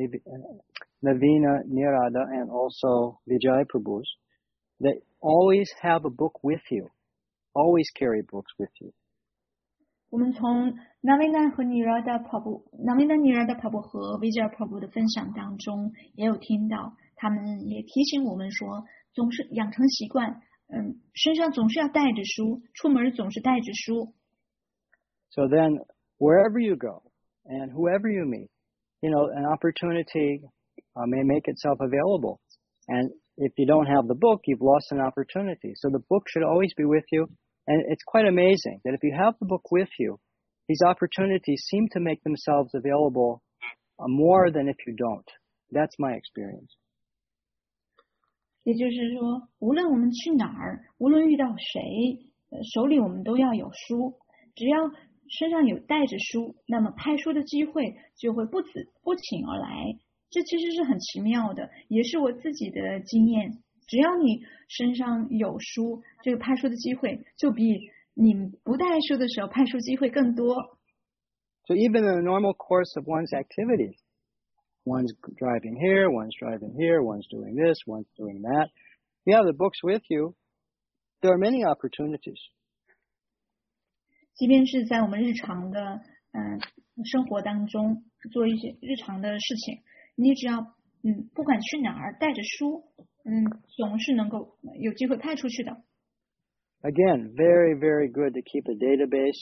Navina Nirada and also Vijay Prabhu's, they always have a book with you. Always carry books with you.
我们从 Navina Nirada Prabhu 和 Vijay Prabhu 的分享当中，也有听到，他们也提醒我们说，总是养成习惯，身上总是要带着书，出门总是带着书。
So then, wherever you go and whoever you meet, an opportunity may make itself available. And if you don't have the book, you've lost an opportunity. So the book should always be with you. And it's quite amazing that if you have the book with you, these opportunities seem to make themselves available more than if you don't. That's my experience.
也就是说，无论我们去哪儿，无论遇到谁，手里我们都要有书。只要身上有带着书，那么拍书的机会就会不请而来。这其实是很奇妙的，也是我自己的经验。只要你身上有书，这个拍书的机会就比你不带书的时候拍书机会更多。
So even in the normal course of one's activities, one's driving here, one's driving here, one's doing this, one's doing that. If you have the books with you, there are many opportunities.
即便是在我们日常的生活当中做一些日常的事情，你只要不管去哪儿带着书，总是能够有机会派出去的。
Again, very, very good to keep a database.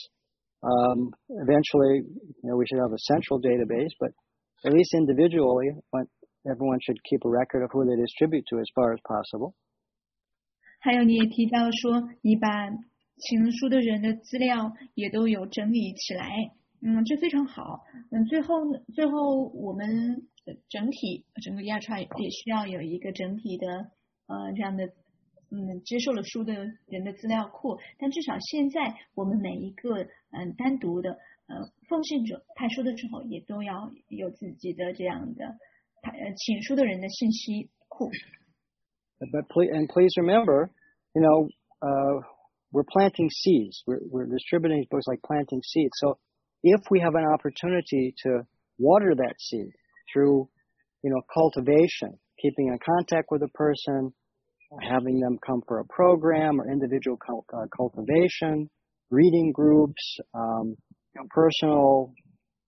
Eventually, we should have a central database, but at least individually, everyone should keep a record of who they distribute to as far as possible.
还有你也提到说，你把请书的人的资料也都有整理起来，这非常好。最后我们整个亚差也需要有一个整体的这样的接受了书的人的资料库，但至少现在我们每一个单独的奉献者派书的时候，也都要有自己的这样的请书的人的信息库。
But please remember, we're planting seeds. We're distributing books like planting seeds. So if we have an opportunity to water that seed through, cultivation, keeping in contact with a person, having them come for a program or individual cultivation, reading groups, personal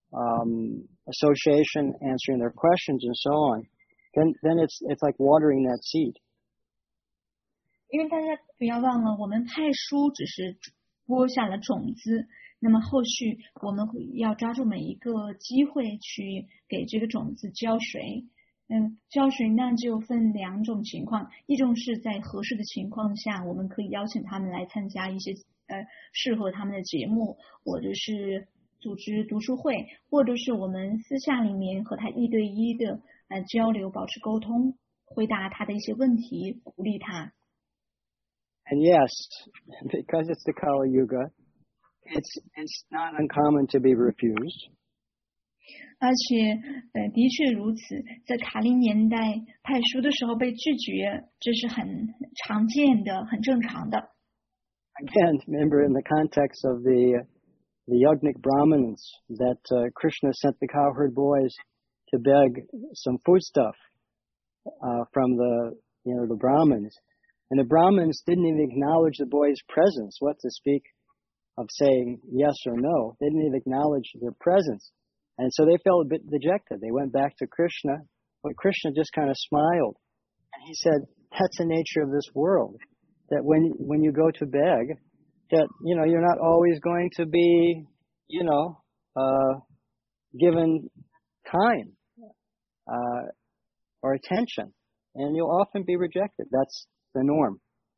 association, answering their questions, and so on, then it's like watering that seed.
因为大家不要忘了，我们派书只是播下了种子，那么后续我们要抓住每一个机会去给这个种子浇水。浇水那就分两种情况，一种是在合适的情况下，我们可以邀请他们来参加一些适合他们的节目，或者是组织读书会，或者是我们私下里面和他一对一的交流，保持沟通，回答他的一些问题，鼓励他。
And yes, because it's the Kali Yuga, it's not uncommon to be refused.
而且的确如此，在卡利年代派书的时候被拒绝，这是很常见的，很正常的。
Again, remember in the context of the Yajnik Brahmins that Krishna sent the cowherd boys to beg some foodstuff from the Brahmins, and the Brahmins didn't even acknowledge the boys' presence. What to speak of saying yes or no? They didn't even acknowledge their presence. And so they felt a bit dejected. They went back to Krishna, but Krishna just kind of smiled. And he said, that's the nature of this world, that when you go to beg, that, you're not always going to be, given time or attention. And you'll often be rejected. That's the norm.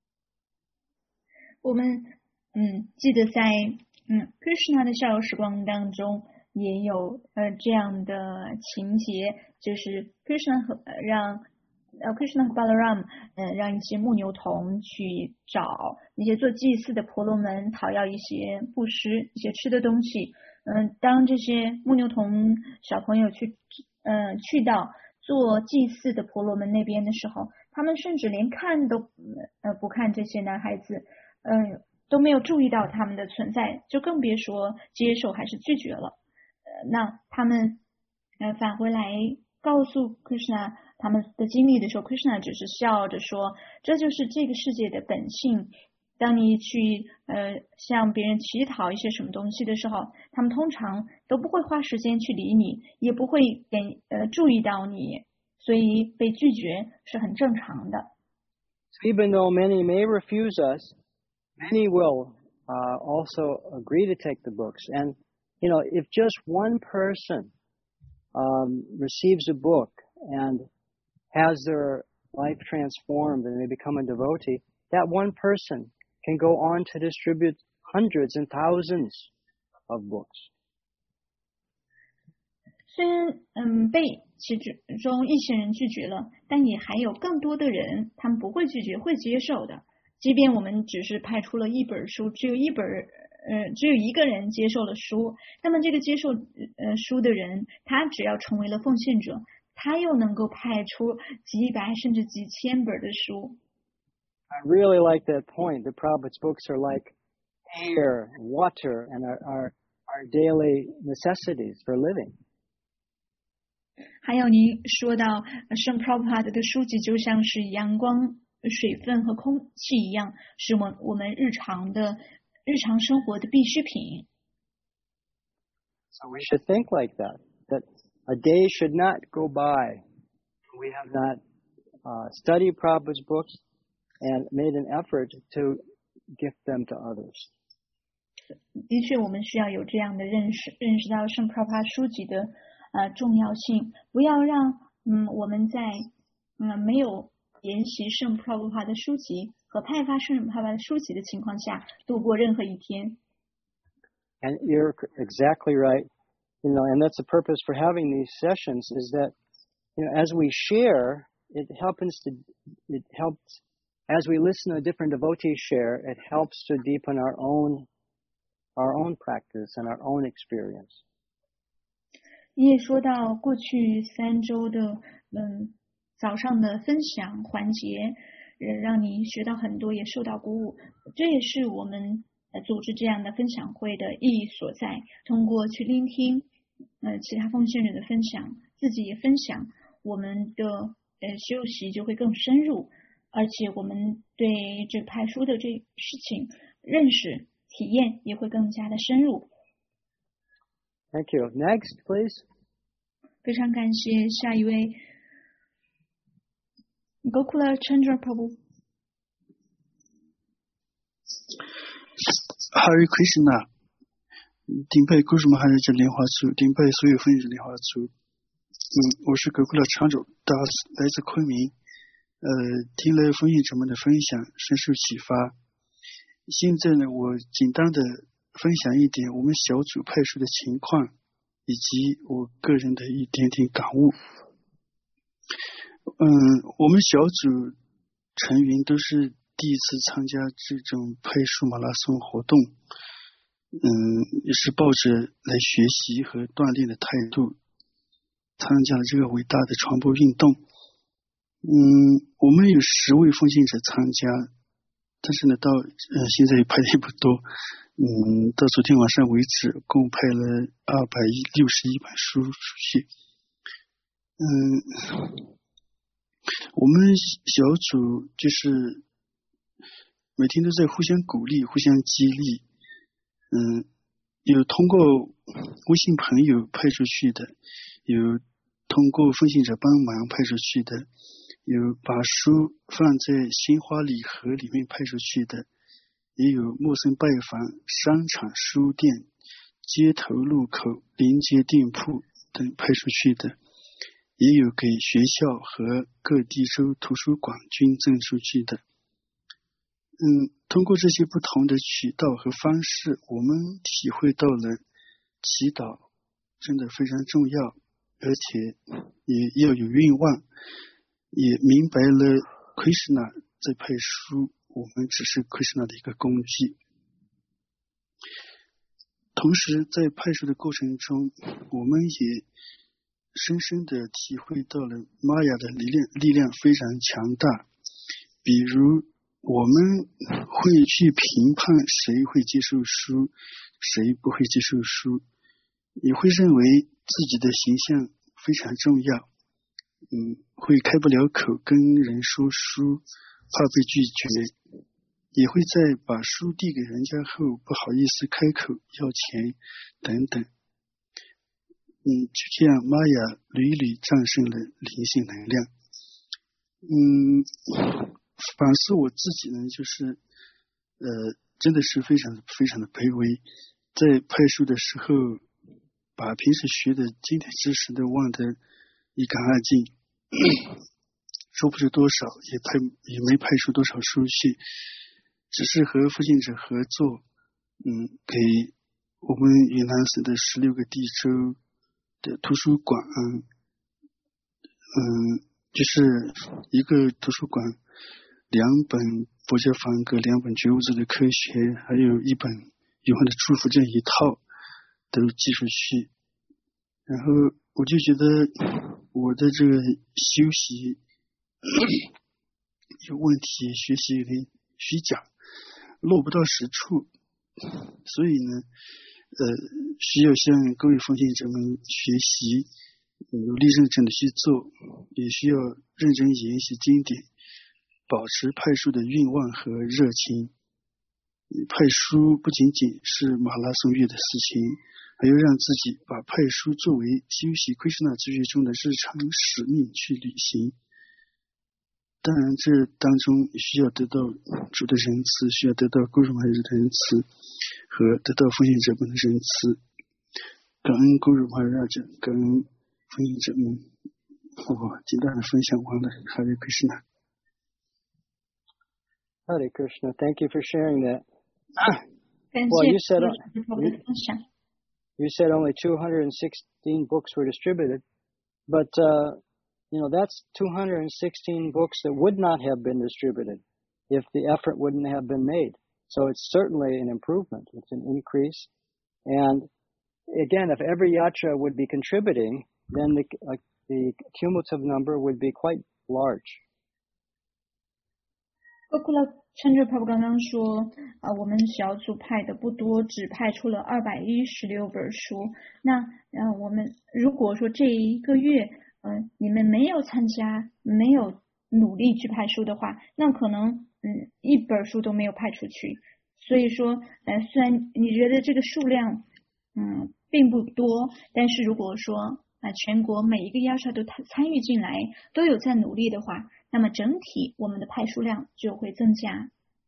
我们记得在Krishna 的逍遥时光当中也有这样的情节，就是 Krishna 和Balaram 让一些牧牛童去找那些做祭司的婆罗门讨要一些布施，一些吃的东西。当这些牧牛童小朋友去到做祭祀的婆罗门那边的时候，他们甚至连看都不看这些男孩子，都没有注意到他们的存在，就更别说接受还是拒绝了。那他们返回来告诉 Krishna 他们的经历的时候， Krishna 只是笑着说，这就是这个世界的本性。当你去向别人乞讨一些什么东西的时候，他们通常都不会花时间去理你，也不会注意到你，所以被拒绝是很正常的。
Even though many may refuse us, many will also agree to take the books. And if just one person receives a book and has their life transformed and they become a devotee, that one person can go on to distribute hundreds and thousands of books.
虽然被其中一些人拒绝了，但也还有更多的人，他们不会拒绝，会接受的。即便我们只是派出了一本书，只有一个人接受了书，那么这个接受书的人，他只要成为了奉献者，他又能够派出几百甚至几千本的书。
I really like that point. The Prabhupada's books are like air, water, and our daily necessities for living.
还有您说到圣 Prabhupada 的书籍就像是阳光、水分和空气一样，是我们日常的日常生活的必需品。
So we should think like that a day should not go by. We have not studied Prabhupada's books and made an effort to gift them to others.
的确，我们需要有这样的认识到圣普拉帕书籍的重要性，不要让我们在没有研习圣普拉帕的书籍和派发圣普拉帕的书籍的情况下度过任何一天。
And you're exactly right. And that's the purpose for having these sessions is that, as we share, it helps as we listen to different devotees share, it helps to deepen our own practice and our own experience.
你也说到过去3周的早上的分享环节，让你学到很多，也受到鼓舞。这也是我们组织这样的分享会的意义所在。通过去聆听其他奉献者的分享，自己也分享，我们的修习就会更深入，而且我们对这派书的这事情认识体验也会更加的深入。
Thank you. Next, please.
非常感谢，下一位 Gokula Chandra Prabhu。
Hare Krishna， 顶拜古鲁玛哈拉吉莲花处，顶拜所有分子莲花处。我是Gokula Chandra，来自昆明。听了奉献者们的分享，深受启发。现在呢，我简单的分享一点我们小组派书的情况，以及我个人的一点点感悟。我们小组成员都是第一次参加这种派书马拉松活动，也是抱着来学习和锻炼的态度参加了这个伟大的传播运动。我们有10位奉献者参加，但是呢，到现在派的也不多。到昨天晚上为止，共派了261本书出去。我们小组就是每天都在互相鼓励、互相激励。有通过微信朋友派出去的，有通过奉献者帮忙派出去的，有把书放在鲜花礼盒里面派出去的，也有陌生拜访商场、书店、街头路口、临街店铺等派出去的，也有给学校和各地州图书馆捐赠出去的。通过这些不同的渠道和方式，我们体会到了祈祷真的非常重要，而且也要有愿望，也明白了 Krishna 在派书，我们只是 Krishna 的一个工具。同时在派书的过程中，我们也深深的体会到了玛雅的力量非常强大。比如我们会去评判谁会接受书，谁不会接受书，也会认为自己的形象非常重要，会开不了口跟人说书，怕被拒绝，也会在把书递给人家后不好意思开口要钱等等。就这样玛雅屡屡战胜了灵性能量。反思我自己呢，就是真的是非常非常的卑微，在派书的时候把平时学的经典知识都忘得一干二净，说不出多少，也没派出多少书去，只是和奉献者合作，给我们云南省的16个地州的图书馆，就是一个图书馆2本佛教梵歌，2本觉悟者的科学，还有1本永恒的祝福，这一套都寄出去。然后我就觉得我的这个修习有问题，学习有点虚假，落不到实处，所以呢需要向各位奉献者们学习，努力认真的去做，也需要认真研习经典，保持派书的愿望和热情。 派书不仅仅是马拉松月的事情，还要让自己把派书作为修习奎师那之学中的日常使命去履行。当然，这当中需要得到主的仁慈，需要得到咕噜玛哈日的仁慈，和得到奉献者们的仁慈。感恩咕噜玛哈日，感恩奉献者们。我简单的分享完了，哈雷奎师那。
Hare Krishna, thank you for sharing that.
感
Well,
谢
you said
师傅的分享。
you said only 216 books were distributed, but that's 216 books that would not have been distributed if the effort wouldn't have been made. So it's certainly an improvement. It's an increase. And again, if every yatra would be contributing, then the cumulative number would be quite large.
包括了陈哲ప్రభు刚刚说我们小组派的不多，只派出了216本书。那我们如果说这一个月你们没有参加，没有努力去派书的话，那可能一本书都没有派出去。所以说虽然你觉得这个数量并不多，但是如果说全国每一个亚萨都参与进来，都有在努力的话，那么整体我们的派数量就会增加。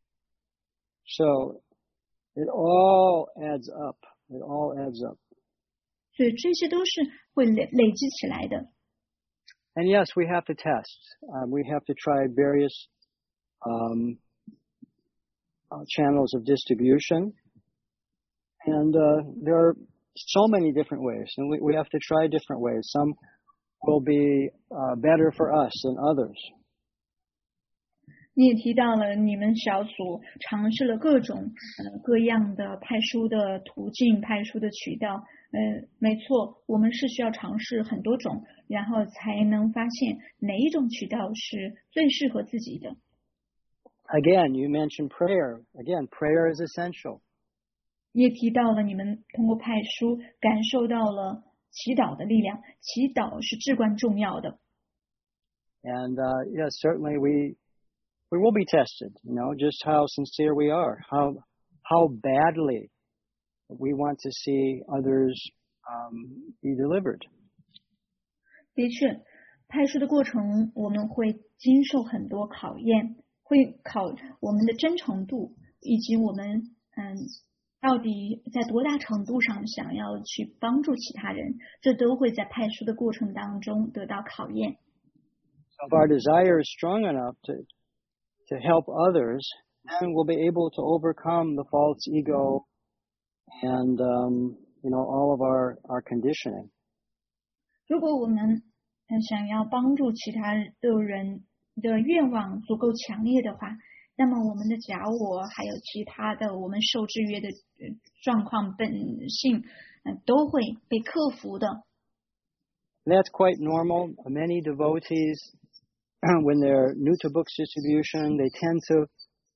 So it all adds up. It all adds up.
所以这些都是会累积起来的。
And yes, we have to test. We have to try various channels of distribution. And there are so many different ways. And we have to try different ways. Some will be better for us than others.
你也提到了你们小组尝试了各种各样的派书的途径、派书的渠道。没错，我们是需要尝试很多种，然后才能发现哪一种渠道是最适合自己的。
Again, you mentioned prayer. Again, prayer is essential.
你也提到了你们通过派书感受到了祈祷的力量，祈祷是至关重要的。
And yes, certainly we will be tested, just how sincere we are, how badly we want to see others be delivered.
的确，派书的过程我们会经受很多考验，会考我们的真诚度，以及我们到底在多大程度上想要去帮助其他人，这都会在派书的过程当中得到考验。
If our desire is strong enough to help others, then we'll be able to overcome the false ego and all of our conditioning.
如果我们想要帮助其他的人的愿望足够强烈的话，那么我们的假我还有其他的我们受制约的状况本性都会被克服的。
That's quite normal. Many devotees, when they're new to books distribution, they tend to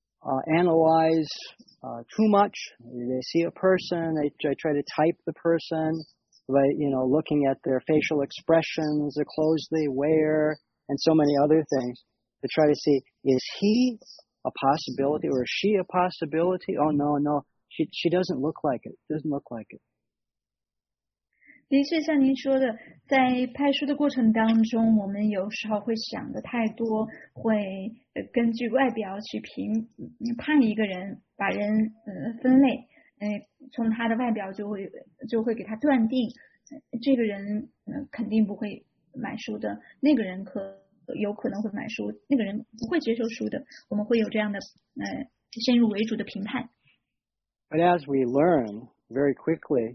analyze too much. They see a person, they try to type the person by, looking at their facial expressions, the clothes they wear, and so many other things to try to see, is he a possibility or is she a possibility? Oh, no, she doesn't look like it. Doesn't look like it.
的确，像您说的，在派书的过程当中，我们有时候会想的太多，会根据外表去评判一个人，把人分类，从他的外表就会给他断定，这个人肯定不会买书的，那个人有可能会买书，那个人不会接受书的，我们会有这样的先入为主的评判。
But as we learn very quickly,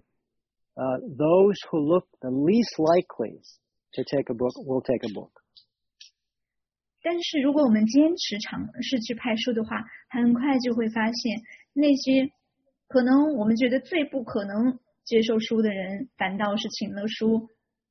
those who look the least likely to take a book will take a book.
但是如果我们坚持尝试去派书的话，很快就会发现那些可能我们觉得最不可能接受书的人，反倒是请了书。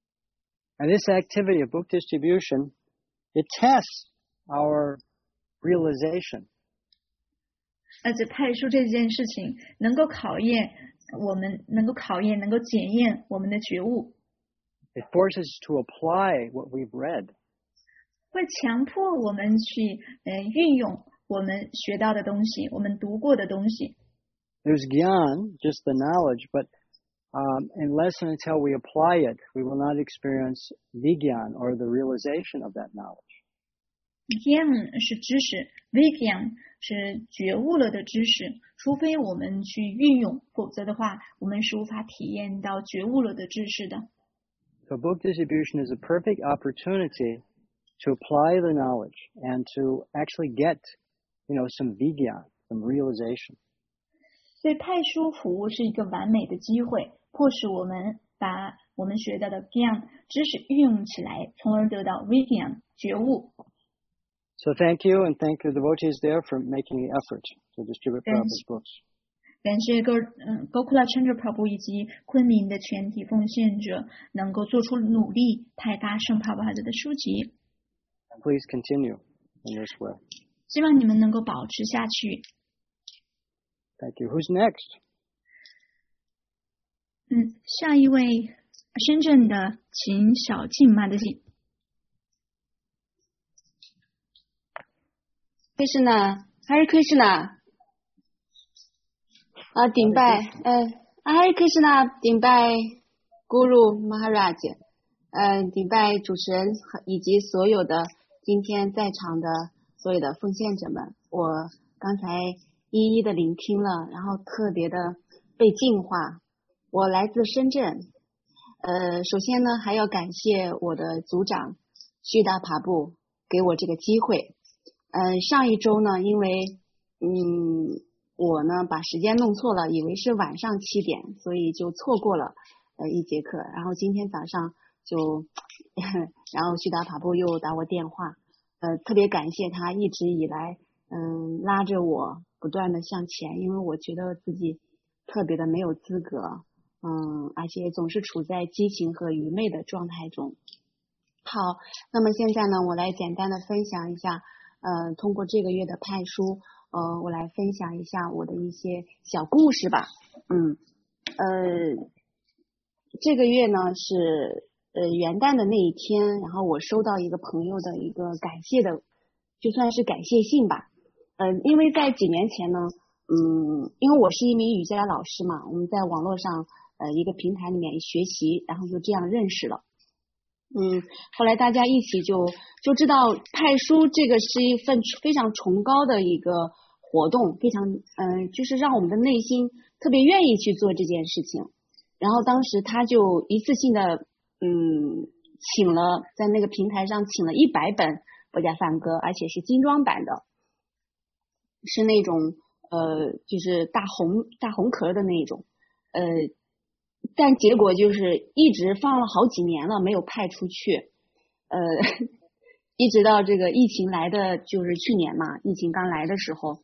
And this activity of book distribution, it tests our realization.
而且派书这件事情能够考验我们，能够检验我们的觉悟。
It forces us to apply what we've read.
会强迫我们去运用我们学到的东西，我们读过的东西。
There's gyan, just the knowledge, but unless and until we apply it, we will not experience vigyan, or the realization of that knowledge.
Gyan 是知识 ，vigyan 是觉悟了的知识。除非我们去运用，否则的话，我们是无法体验到觉悟了的知识的。
So book distribution is a perfect opportunity to apply the knowledge and to actually get, some vigyan, some realization.
所以派书服务是一个完美的机会，迫使我们把我们学到的 gyan 知识运用起来，从而得到 vigyan 觉悟。
So thank you, and thank the devotees there for making the effort to distribute Prabhupada's books.
感谢Gokula Chandra Prabhu 以及昆明的全体奉献者能够做出努力，派发圣帕巴的书籍。
Please continue in this way.
希望你们能够保持下去。
Thank you. Who's next?
下一位，深圳的秦小静妈的信。
Krishna, Hare Krishna. 顶拜Hare Krishna 顶拜 Guru Maharaj， 顶拜主持人以及所有的今天在场的所有的奉献者们。我刚才一一的聆听了，然后特别的被净化。我来自深圳，首先呢还要感谢我的组长须达帕布给我这个机会。上一周呢，因为我呢把时间弄错了，以为是晚上7点，所以就错过了一节课。然后今天早上就，然后须达帕布又打我电话，特别感谢他一直以来拉着我不断的向前，因为我觉得自己特别的没有资格，而且总是处在激情和愚昧的状态中。好，那么现在呢，我来简单的分享一下。通过这个月的派书，我来分享一下我的一些小故事吧。这个月呢是元旦的那一天，然后我收到一个朋友的一个感谢的，就算是感谢信吧。因为在几年前呢，因为我是一名瑜伽老师嘛，我们在网络上一个平台里面学习，然后就这样认识了。后来大家一起就知道派书这个是一份非常崇高的一个活动，非常就是让我们的内心特别愿意去做这件事情。然后当时他就一次性的请了在那个平台上请了100本博伽梵歌，而且是精装版的，是那种就是大红壳的那种但结果就是一直放了好几年了，没有派出去，一直到这个疫情来的，就是去年嘛，疫情刚来的时候，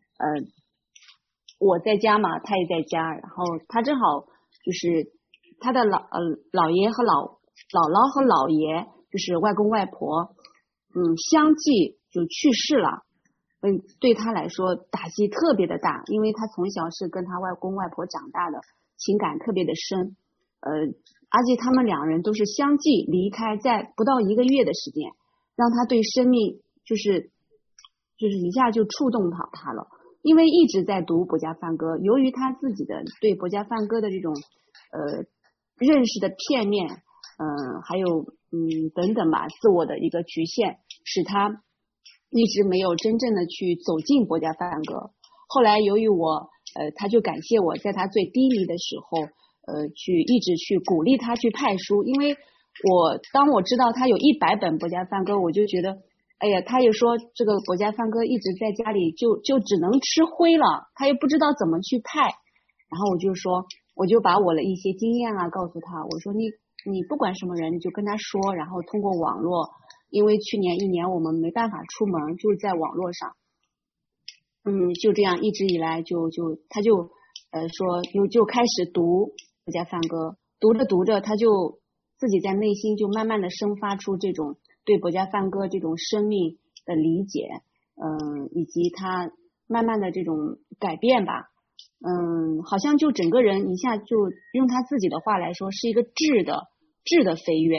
我在家嘛，他也在家，然后他正好就是他的姥爷和姥姥和姥爷，就是外公外婆，相继就去世了，对他来说打击特别的大，因为他从小是跟他外公外婆长大的。情感特别的深，而且他们两人都是相继离开，在不到1个月的时间，让他对生命就是一下就触动到他了。因为一直在读博伽梵歌，由于他自己的对博伽梵歌的这种认识的片面，还有等等吧，自我的一个局限，使他一直没有真正的去走进博伽梵歌。后来由于我他就感谢我在他最低迷的时候一直去鼓励他去派书，因为当我知道他有100本博伽梵歌，我就觉得哎呀，他也说这个博伽梵歌一直在家里就只能吃灰了，他也不知道怎么去派。然后我就把我的一些经验啊告诉他，我说你不管什么人你就跟他说，然后通过网络，因为去年1年我们没办法出门，就是在网络上就这样一直以来他就说就开始读博伽梵歌，读着他就自己在内心就慢慢的生发出这种对博伽梵歌这种生命的理解，以及他慢慢的这种改变吧，好像就整个人一下就用他自己的话来说是一个质的飞跃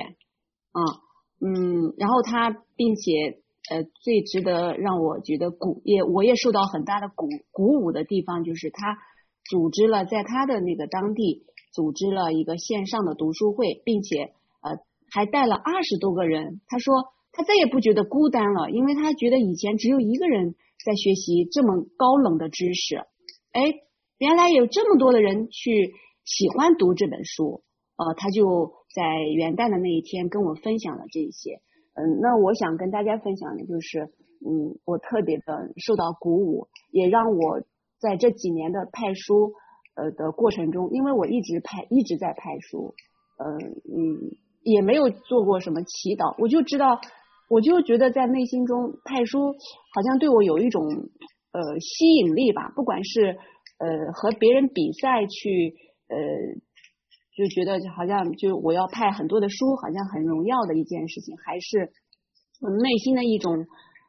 然后他并且最值得让我觉得我也受到很大的鼓舞的地方，就是他组织了在他的那个当地组织了一个线上的读书会，并且还带了20多个人。他说他再也不觉得孤单了，因为他觉得以前只有一个人在学习这么高冷的知识，原来有这么多的人去喜欢读这本书。他就在元旦的那一天跟我分享了这些。那我想跟大家分享的就是，我特别的受到鼓舞，也让我在这几年的派书的过程中，因为我一直在派书，也没有做过什么祈祷，我就觉得在内心中派书好像对我有一种吸引力吧，不管是和别人比赛去就觉得好像就我要派很多的书，好像很荣耀的一件事情，还是内心的一种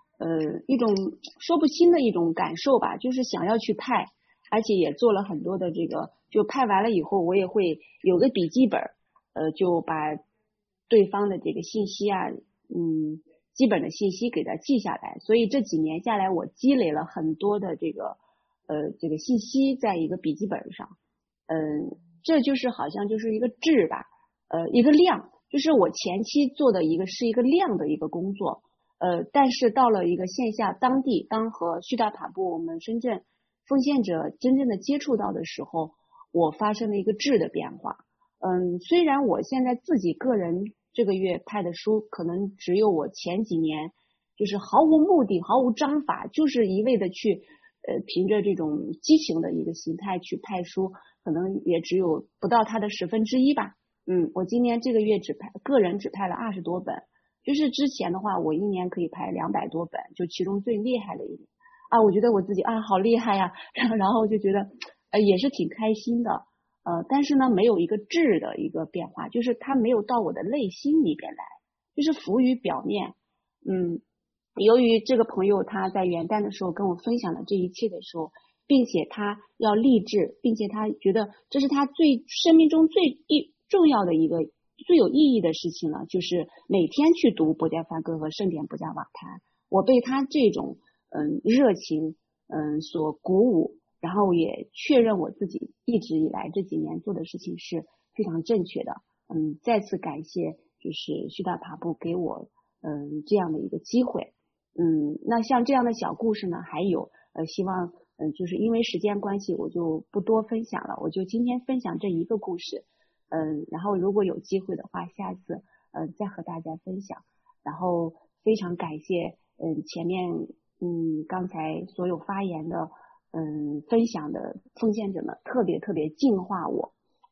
说不清的一种感受吧，就是想要去派，而且也做了很多的这个，就派完了以后，我也会有个笔记本，就把对方的这个信息啊，基本的信息给它记下来。所以这几年下来，我积累了很多的这个信息在一个笔记本上，这就是好像就是一个质吧，一个量，就是我前期做的是一个量的一个工作，但是到了一个线下当地，当和旭大跑步我们深圳奉献者真正的接触到的时候，我发生了一个质的变化。虽然我现在自己个人这个月派的书可能只有我前几年就是毫无目的毫无章法，就是一味的去凭着这种激情的一个心态去派书，可能也只有不到它的1/10吧。我今年这个月个人只派了20多本，就是之前的话我一年可以派200多本，就其中最厉害的一点我觉得我自己好厉害呀，然后就觉得也是挺开心的。但是呢没有一个质的一个变化，就是它没有到我的内心里边来，就是浮于表面。由于这个朋友他在元旦的时候跟我分享了这一切的时候，并且他要励志，并且他觉得这是他生命中最重要的一个最有意义的事情了，就是每天去读博家梵歌和圣典博家瓦坛。我被他这种热情所鼓舞，然后也确认我自己一直以来这几年做的事情是非常正确的。再次感谢就是旭大爬步给我这样的一个机会。那像这样的小故事呢还有希望就是因为时间关系我就不多分享了，我就今天分享这一个故事。然后如果有机会的话下次再和大家分享。然后非常感谢前面刚才所有发言的分享的奉献者们，特别特别净化我。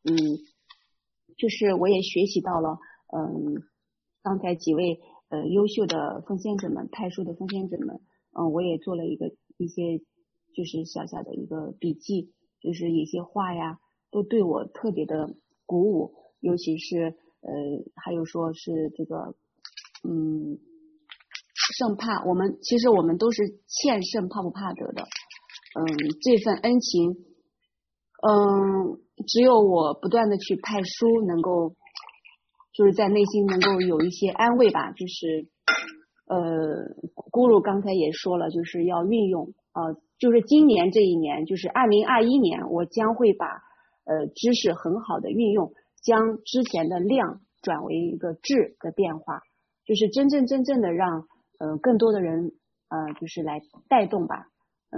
就是我也学习到了刚才几位优秀的奉献者们，派书的奉献者们，我也做了一些就是小小的一个笔记，就是一些话呀都对我特别的鼓舞，尤其是还有说是这个圣帕，其实我们都是欠圣帕不帕得的。这份恩情只有我不断的去派书能够就是在内心能够有一些安慰吧。就是咕噜刚才也说了，就是要运用就是今年这一年就是2021年，我将会把知识很好的运用，将之前的量转为一个质的变化，就是真正的让更多的人就是来带动吧。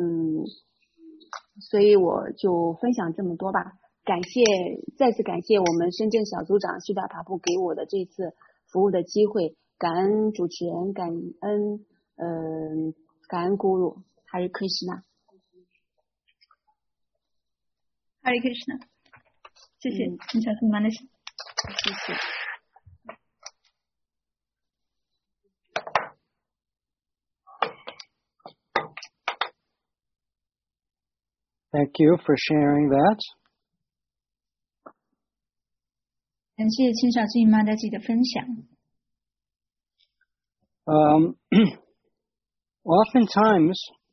所以我就分享这么多吧。再次感谢我们深圳小组长旭大爬步给我的这次服务的机会，感恩主持人，感恩咕噜Hare Krishna。
Hare Krishna， 谢谢陈小松妈的，谢谢。
Thank you for sharing that.
感谢青少静妈的自己的分享。
Oftentimes,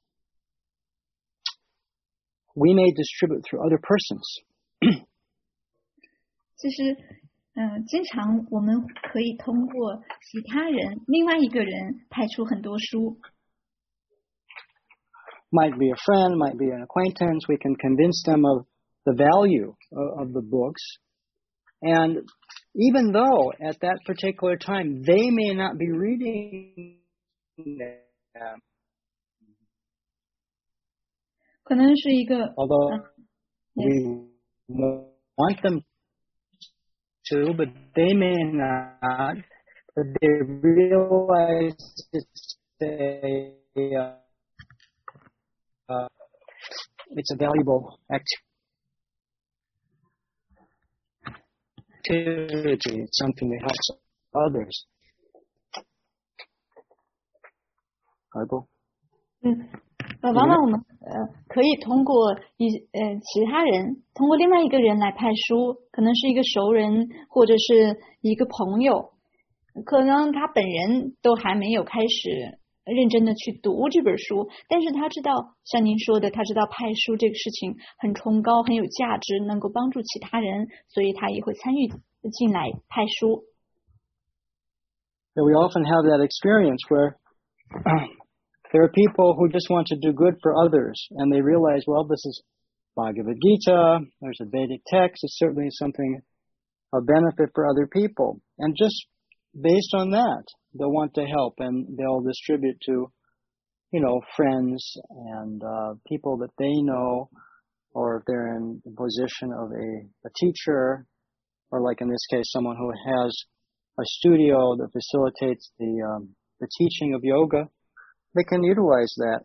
we may distribute through other persons.
其实，经常我们可以通过其他人、另外一个人派出很多书。
Might be a friend, might be an acquaintance. We can convince them of the value of the books. And even though at that particular time they may not be reading them,
可能是一个
although we want them to, but they may not, but they realize it's a valuable activity. It's something that helps others. Harpo?
往往我们可以通过其他人，通过另外一个人来派书，可能是一个熟人或者是一个朋友，可能他本人都还没有开始认真的去读这本书，但是他知道像您说的，他知道派书这个事情很崇高，很有价值，能够帮助其他人，所以他也会参与进来派书。
We often have that experience where there are people who just want to do good for others, and they realize, well, this is Bhagavad Gita, there's a Vedic text, it's certainly something of benefit for other people. And just based on that, they'll want to help, and they'll distribute to, friends and people that they know, or if they're in the position of a teacher, or like in this case, someone who has a studio that facilitates the teaching of yoga, they can utilize that.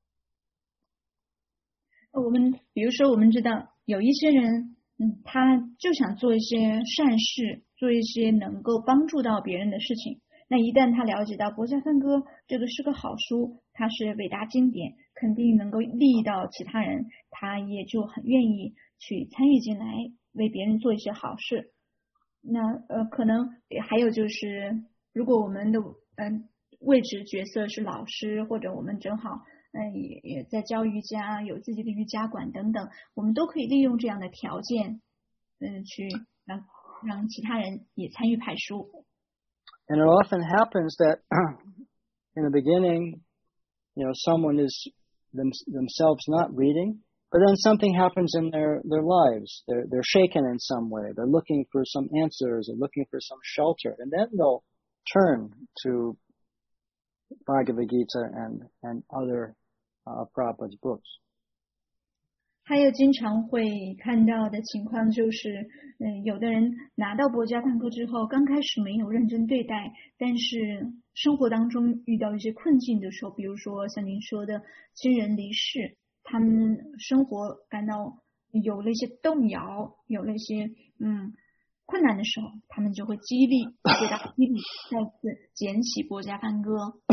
比如说我们知道有一些人，他就想做一些善事，做一些能够帮助到别人的事情。那一旦他了解到《薄伽梵歌》这个是个好书，它是伟大经典，肯定能够利益到其他人，他也就很愿意去参与进来，为别人做一些好事。那可能还有就是，如果我们的位置角色是老师，或者我们正好也在教瑜伽，有自己的瑜伽馆等等，我们都可以利用这样的条件，去让其他人也参与派书。
And it often happens that in the beginning, someone is themselves not reading, but then something happens in their lives. They're shaken in some way. They're looking for some answers. They're looking for some shelter, and then they'll turn to Bhagavad Gita and other Prabhupada's books.
还有经常会看到的情况就是，有的人拿到薄伽梵歌之后，刚开始没有认真对待，但是生活当中遇到一些困境的时候，比如说像您说的亲人离世，他们生活感到有了一些动摇，有了一些困难的时候，他们就会受到激励，再次捡起薄伽梵歌。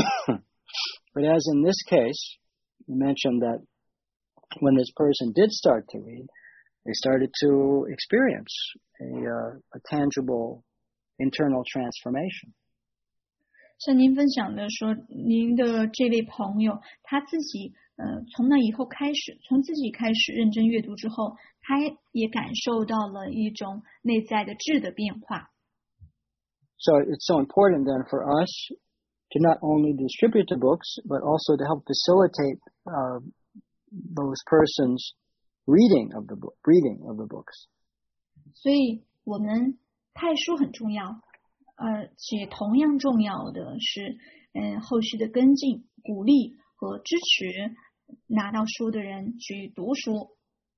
But as in this case, you mentioned that when this person did start to read, they started to experience a tangible internal transformation.
像您分享的说，您的这位朋友他自己从那以后开始，从自己开始认真阅读之后，他也感受到了一种内在的质的变化。
So it's so important then for us to not only distribute the books, but also to help facilitate those persons' reading of the books.
所以我们派书很重要，且同样重要的是，后续的跟进、鼓励和支持拿到书的人去读书。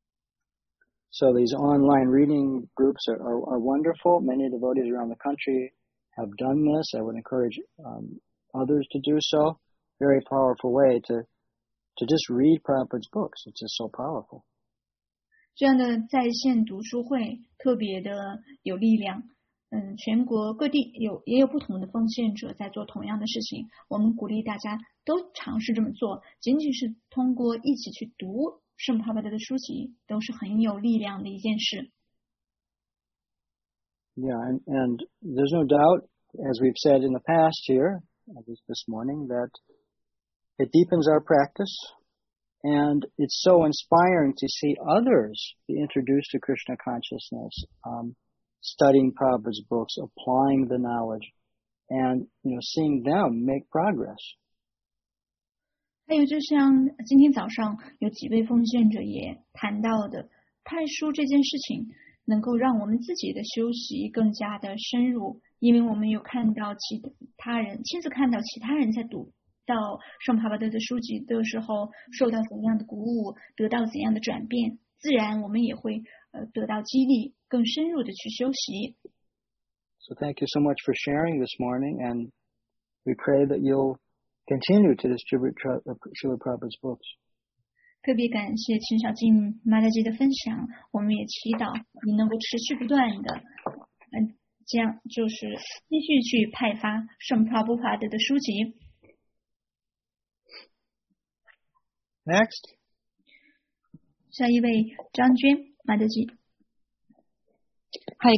So these online reading groups are wonderful. Many devotees around the country have done this. I would encourage others to do so. Very powerful way to just read Prabhupada's books. It's just so powerful.
这样的在线读书会特别的有力量。全国各地也有不同的奉献者在做同样的事情。我们鼓励大家都尝试这么做，仅仅是通过一起去读圣帕巴德的书籍，都是很有力量的一件事。
Yeah, and there's no doubt, as we've said in the past here, this morning, that it deepens our practice, and it's so inspiring to see others be introduced to Krishna consciousness, studying Prabhupada's books, applying the knowledge, and seeing them make progress.
还有就像今天早上有几位奉献者也谈到的， 派书这件事情能够让我们自己的修习更加的深入，因为我们有看到亲自看到其他人在读到圣帕巴德的书籍的时候受到怎样的鼓舞，得到怎样的转变，自然我们也会得到激励，更深入的去修习。
So thank you so much for sharing this morning, and we pray that you'll continue to distribute Srila Prabhupada's books.
特别感谢秦小静马大姐的分享，我们也祈祷你能够持续不断的，这样就是继续去派发圣帕布帕德的书籍。
Next.
下一位张娟马大姐。
Hare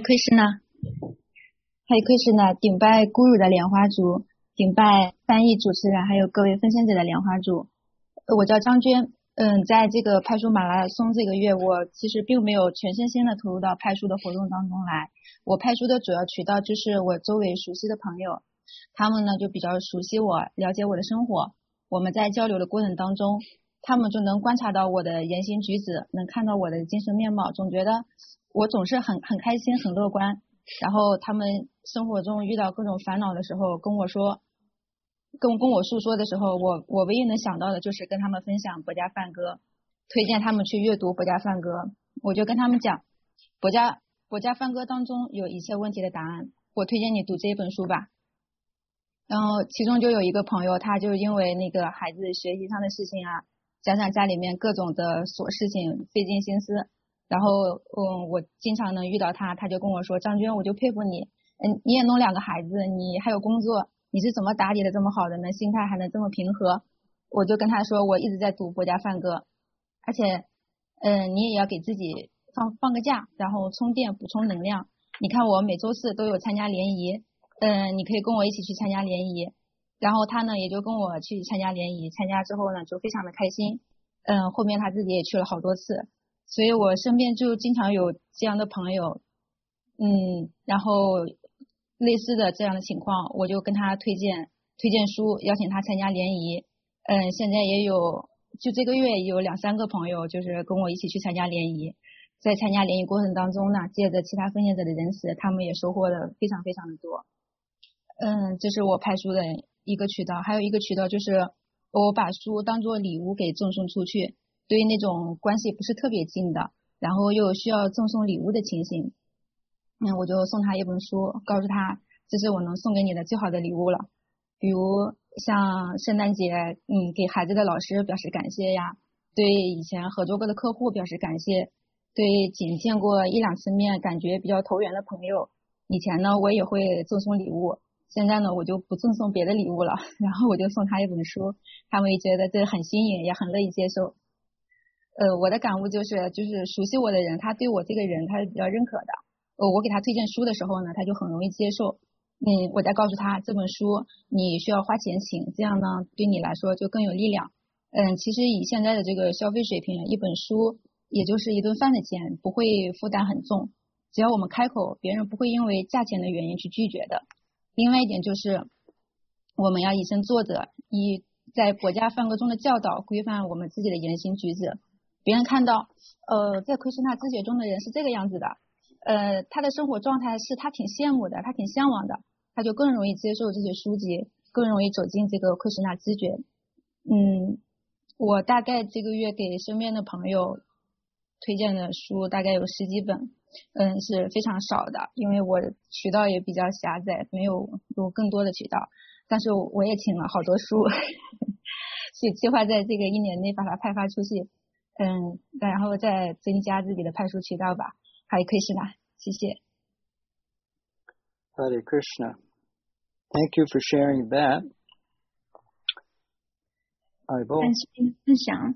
Krishna，Hare Krishna，顶拜咕噜的莲花族，顶拜翻译主持人，还有各位分享者的莲花族。我叫张娟。在这个派书马拉松这个月，我其实并没有全身心的投入到派书的活动当中来。我派书的主要渠道就是我周围熟悉的朋友，他们呢就比较熟悉我，了解我的生活。我们在交流的过程当中，他们就能观察到我的言行举止，能看到我的精神面貌，总觉得我总是很开心，很乐观。然后他们生活中遇到各种烦恼的时候，跟我诉说的时候，我唯一能想到的就是跟他们分享博家梵歌，推荐他们去阅读博家梵歌。我就跟他们讲，博家梵歌当中有一切问题的答案，我推荐你读这一本书吧。然后其中就有一个朋友，他就因为那个孩子学习上的事情啊，加上家里面各种的琐事情费尽心思，然后我经常能遇到他，他就跟我说，张娟，我就佩服你，你也弄2个孩子，你还有工作，你是怎么打理的这么好的呢？心态还能这么平和？我就跟他说，我一直在读博家梵歌，而且你也要给自己放个假，然后充电补充能量。你看我每周4都有参加联谊，你可以跟我一起去参加联谊。然后他呢也就跟我去参加联谊，参加之后呢就非常的开心，后面他自己也去了好多次，所以我身边就经常有这样的朋友，然后类似的这样的情况，我就跟他推荐书，邀请他参加联谊。现在也有，就这个月有2-3个朋友就是跟我一起去参加联谊，在参加联谊过程当中呢，借着其他分享者的认识，他们也收获了非常非常的多。这是我派书的一个渠道，还有一个渠道就是我把书当做礼物给赠送出去，对于那种关系不是特别近的，然后又需要赠送礼物的情形，我就送他一本书，告诉他这是我能送给你的最好的礼物了。比如像圣诞节，给孩子的老师表示感谢呀，对以前合作过的客户表示感谢，对仅见过1-2次面感觉比较投缘的朋友，以前呢我也会赠送礼物，现在呢我就不赠送别的礼物了，然后我就送他一本书，他们也觉得这很新颖，也很乐意接受。我的感悟就是熟悉我的人，他对我这个人他是比较认可的，我给他推荐书的时候呢，他就很容易接受。我再告诉他这本书你需要花钱请，这样呢对你来说就更有力量。其实以现在的这个消费水平，一本书也就是一顿饭的钱，不会负担很重，只要我们开口，别人不会因为价钱的原因去拒绝的。另外一点就是我们要以身作则，以在博家梵歌中的教导规范我们自己的言行举止，别人看到在奎师那知觉中的人是这个样子的，他的生活状态是他挺羡慕的，他挺向往的，他就更容易接受这些书籍，更容易走进这个奎师那知觉。我大概这个月给身边的朋友推荐的书大概有10几本，是非常少的，因为我渠道也比较狭窄，没有更多的渠道，但是我也请了好多书所以计划在这个1年内把它派发出去，然后再增加自己的派书渠道吧。Hare Krishna，谢谢。
Hare Krishna. Thank you for sharing that.
感谢分享。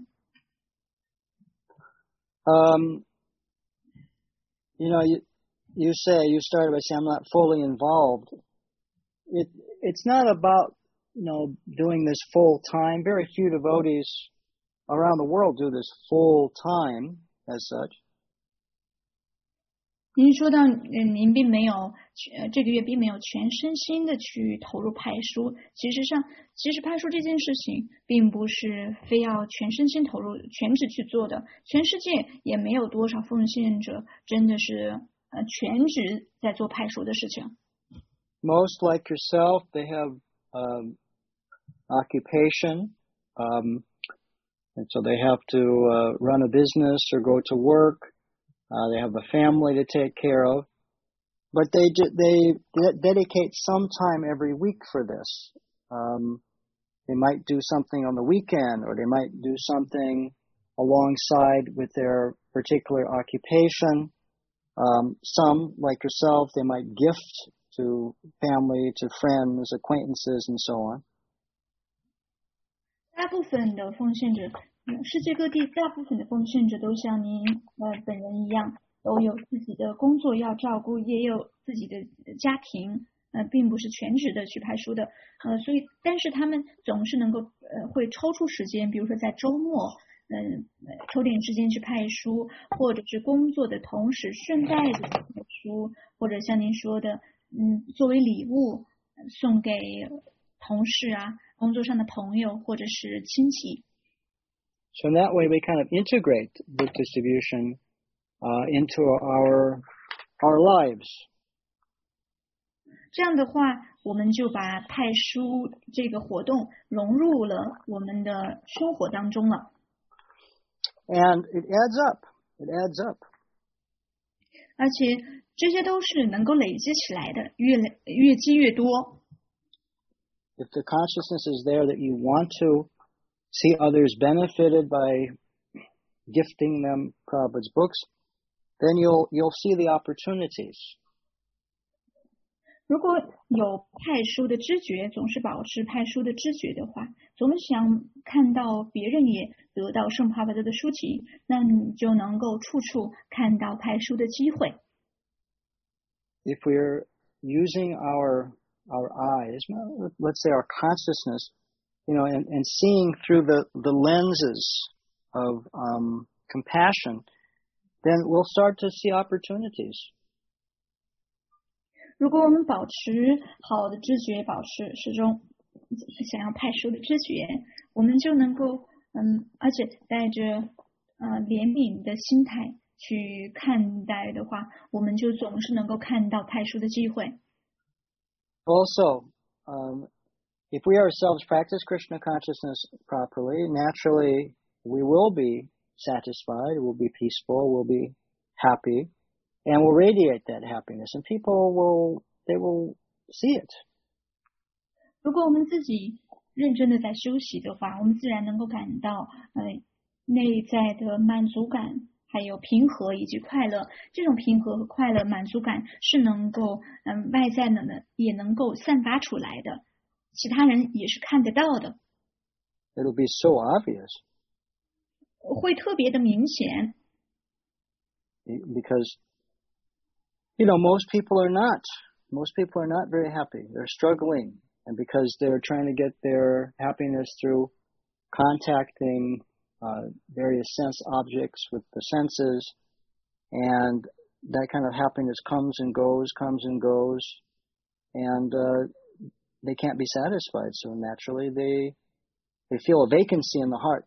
You say, you started by saying I'm not fully involved. It's not about, doing this full time. Very few devotees around the world do this full time as such.
您说到，您并没有这个月并没有全身心的去投入派书。其实派书这件事情，并不是非要全身心投入、全职去做的。全世界也没有多少奉献者真的是全职在做派书的事情。
Most like yourself, they have occupation, and so they have to run a business or go to work. They have a family to take care of, but they dedicate some time every week for this. They might do something on the weekend, or they might do something alongside with their particular occupation. Some, like yourself, they might gift to family, to friends, acquaintances, and so on.
大部分的奉献者，世界各地大部分的奉献者都像您本人一样，都有自己的工作要照顾，也有自己的家庭，并不是全职的去派书的，所以，但是他们总是能够会抽出时间，比如说在周末，抽点时间去派书，或者是工作的同时顺带着派书，或者像您说的，作为礼物送给同事啊，工作上的朋友或者是亲戚。
So in that way, we kind of integrate book distribution into our lives.
这样的话，我们就把派书这个活动融入了我们的生活当中了。
And it adds up. It adds up.
而且这些都是能够累积起来的，越积越多。
If the consciousness is there that you want to see others benefited by gifting them Prabhupada's books, then you'll see the opportunities.
如果有派书的知觉，总是保持派书的知觉的话，总想看到别人也得到圣帕巴德的书籍，那你就能够处处看到派书的机会。
If we're using our eyes, let's say our consciousness, and seeing through the lenses of compassion, then we'll start to see opportunities.
如果我们保持好的知觉，保持始终想要派书的知觉，我们就能够而且带着怜悯的心态去看待的话，我们就总是能够看到派书的机会。
Also, if we ourselves practice Krishna consciousness properly, naturally we will be satisfied, we'll be peaceful, we'll be happy, and we'll radiate that happiness, and people will see it.
如果我们自己认真的在休息的话，我们自然能够感到内在的满足感，还有平和以及快乐。这种平和和快乐、满足感是能够外在的呢，也能够散发出来的，其他人也是看得到的。
It'll be so obvious.
会特别的明显。
Because, most people are not very happy. They're struggling. And because they're trying to get their happiness through contacting various sense objects with the senses, and that kind of happiness comes and goes, and they can't be satisfied. So naturally they feel a vacancy in the heart.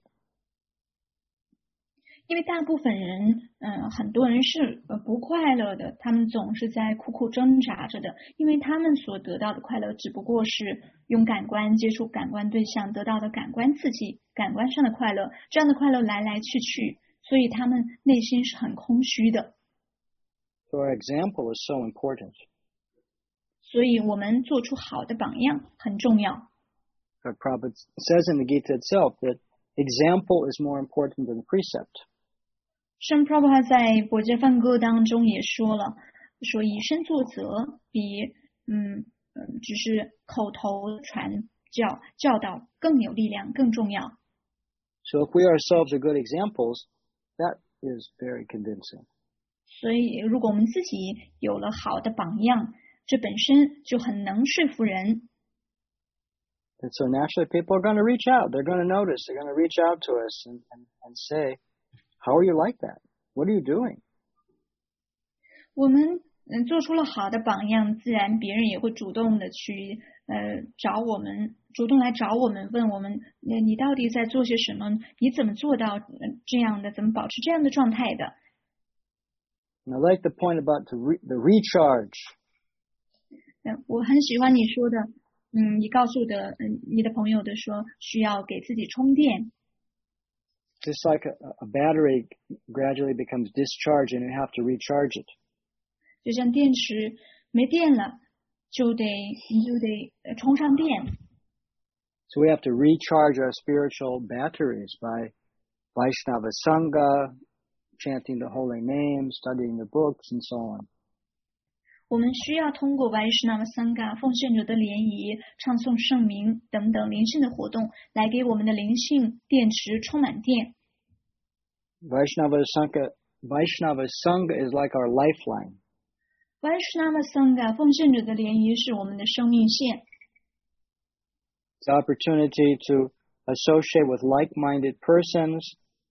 因为大部分人，很多人是不快乐的，他们总是在苦苦挣扎着的，因为他们所得到的快乐只不过是用感官接触感官对象得到的感官刺激，感官上的快乐，这样的快乐来来去去，所以他们内心是很空虚的。
So our example is so important.
所以我们做出好的榜样很重要。
Prabhupada says in the Gita itself that example is more important than precept.
圣普拉帕在《薄伽梵歌》当中也说了，说以身作则比只是口头传教导更有力量，更重要。
So if we ourselves are good examples, that is very convincing.
所以如果我们自己有了好的榜样，这本身就很能说服人。
And so naturally people are going to reach out. They're going to notice. They're going to reach out to us and say, how are you like that? What are you doing?
我们做出了好的榜样，自然别人也会主动的去找我们，主动来找我们，问我们你到底在做些什么？你怎么做到这样的？怎么保持这样的状态的？
And I like the point about the recharge.
我很喜欢你说的，你告诉的，你的朋友的说需要给自己充电。
Just like a battery gradually becomes discharged and you have to recharge it.
就像电池没电了，你就得充上电。
So we have to recharge our spiritual batteries by Vaishnava Sangha, chanting the holy name, studying the books, and so on.
我们需要通过 Vaishnava Sangha 奉献者的联谊、唱诵圣名等等灵性的活动，来给我们的灵性电池充满电。
Vaishnava Sangha is like our lifeline.
Vaishnava Sangha 奉献者的联谊是我们的生命线。
It's the opportunity to associate with like-minded persons,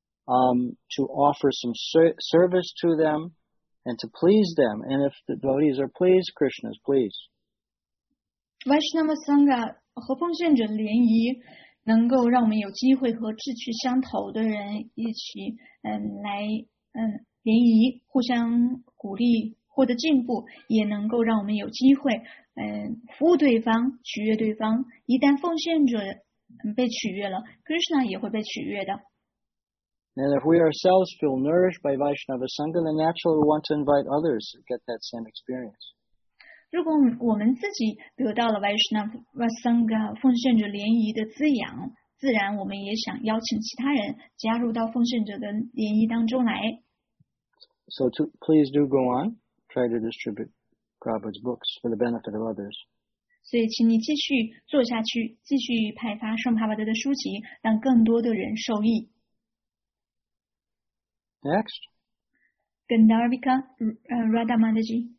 to offer some service to them, and to please them. And if the devotees are pleased, Krishna is pleased.
Vaishnava Sangha 和奉献者联谊，能够让我们有机会和志趣相投的人一起，来联谊，互相鼓励，获得进步，也能够让我们有机会，服务对方，取悦对方。一旦奉献者被取悦了 ，Krishna 也会被取悦的。
And if we ourselves feel nourished by Vaishnava Sangha, then naturally we want to invite others to get that same experience.
如果我们自己得到了 Vaishnava Sangha 奉献者联谊的滋养，自然我们也想邀请其他人加入到奉献者的联谊当中来。
So please do go on, try to distribute Prabhupada's books for the benefit of others.
所以请你继续做下去，继续派发圣帕巴德的书籍，让更多的人受益。
Next.
Gandharvika Radhamadaji.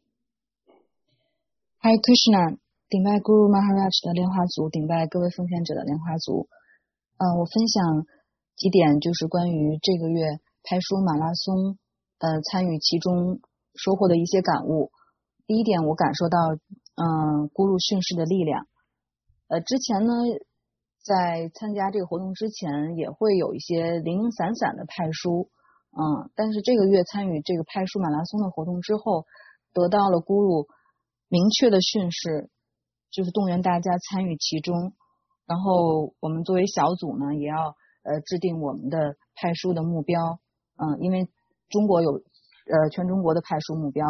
Hare Krishna， 顶拜 Guru Maharaj 的莲花族，顶拜各位奉献者的莲花族。我分享几点，就是关于这个月拍书马拉松，参与其中收获的一些感悟。第一点，我感受到Guru 训示的力量。之前呢，在参加这个活动之前，也会有一些零零散散的派书，但是这个月参与这个派书马拉松的活动之后，得到了Guru明确的训示，就是动员大家参与其中。然后我们作为小组呢，也要制定我们的派书的目标。因为中国有全中国的派书目标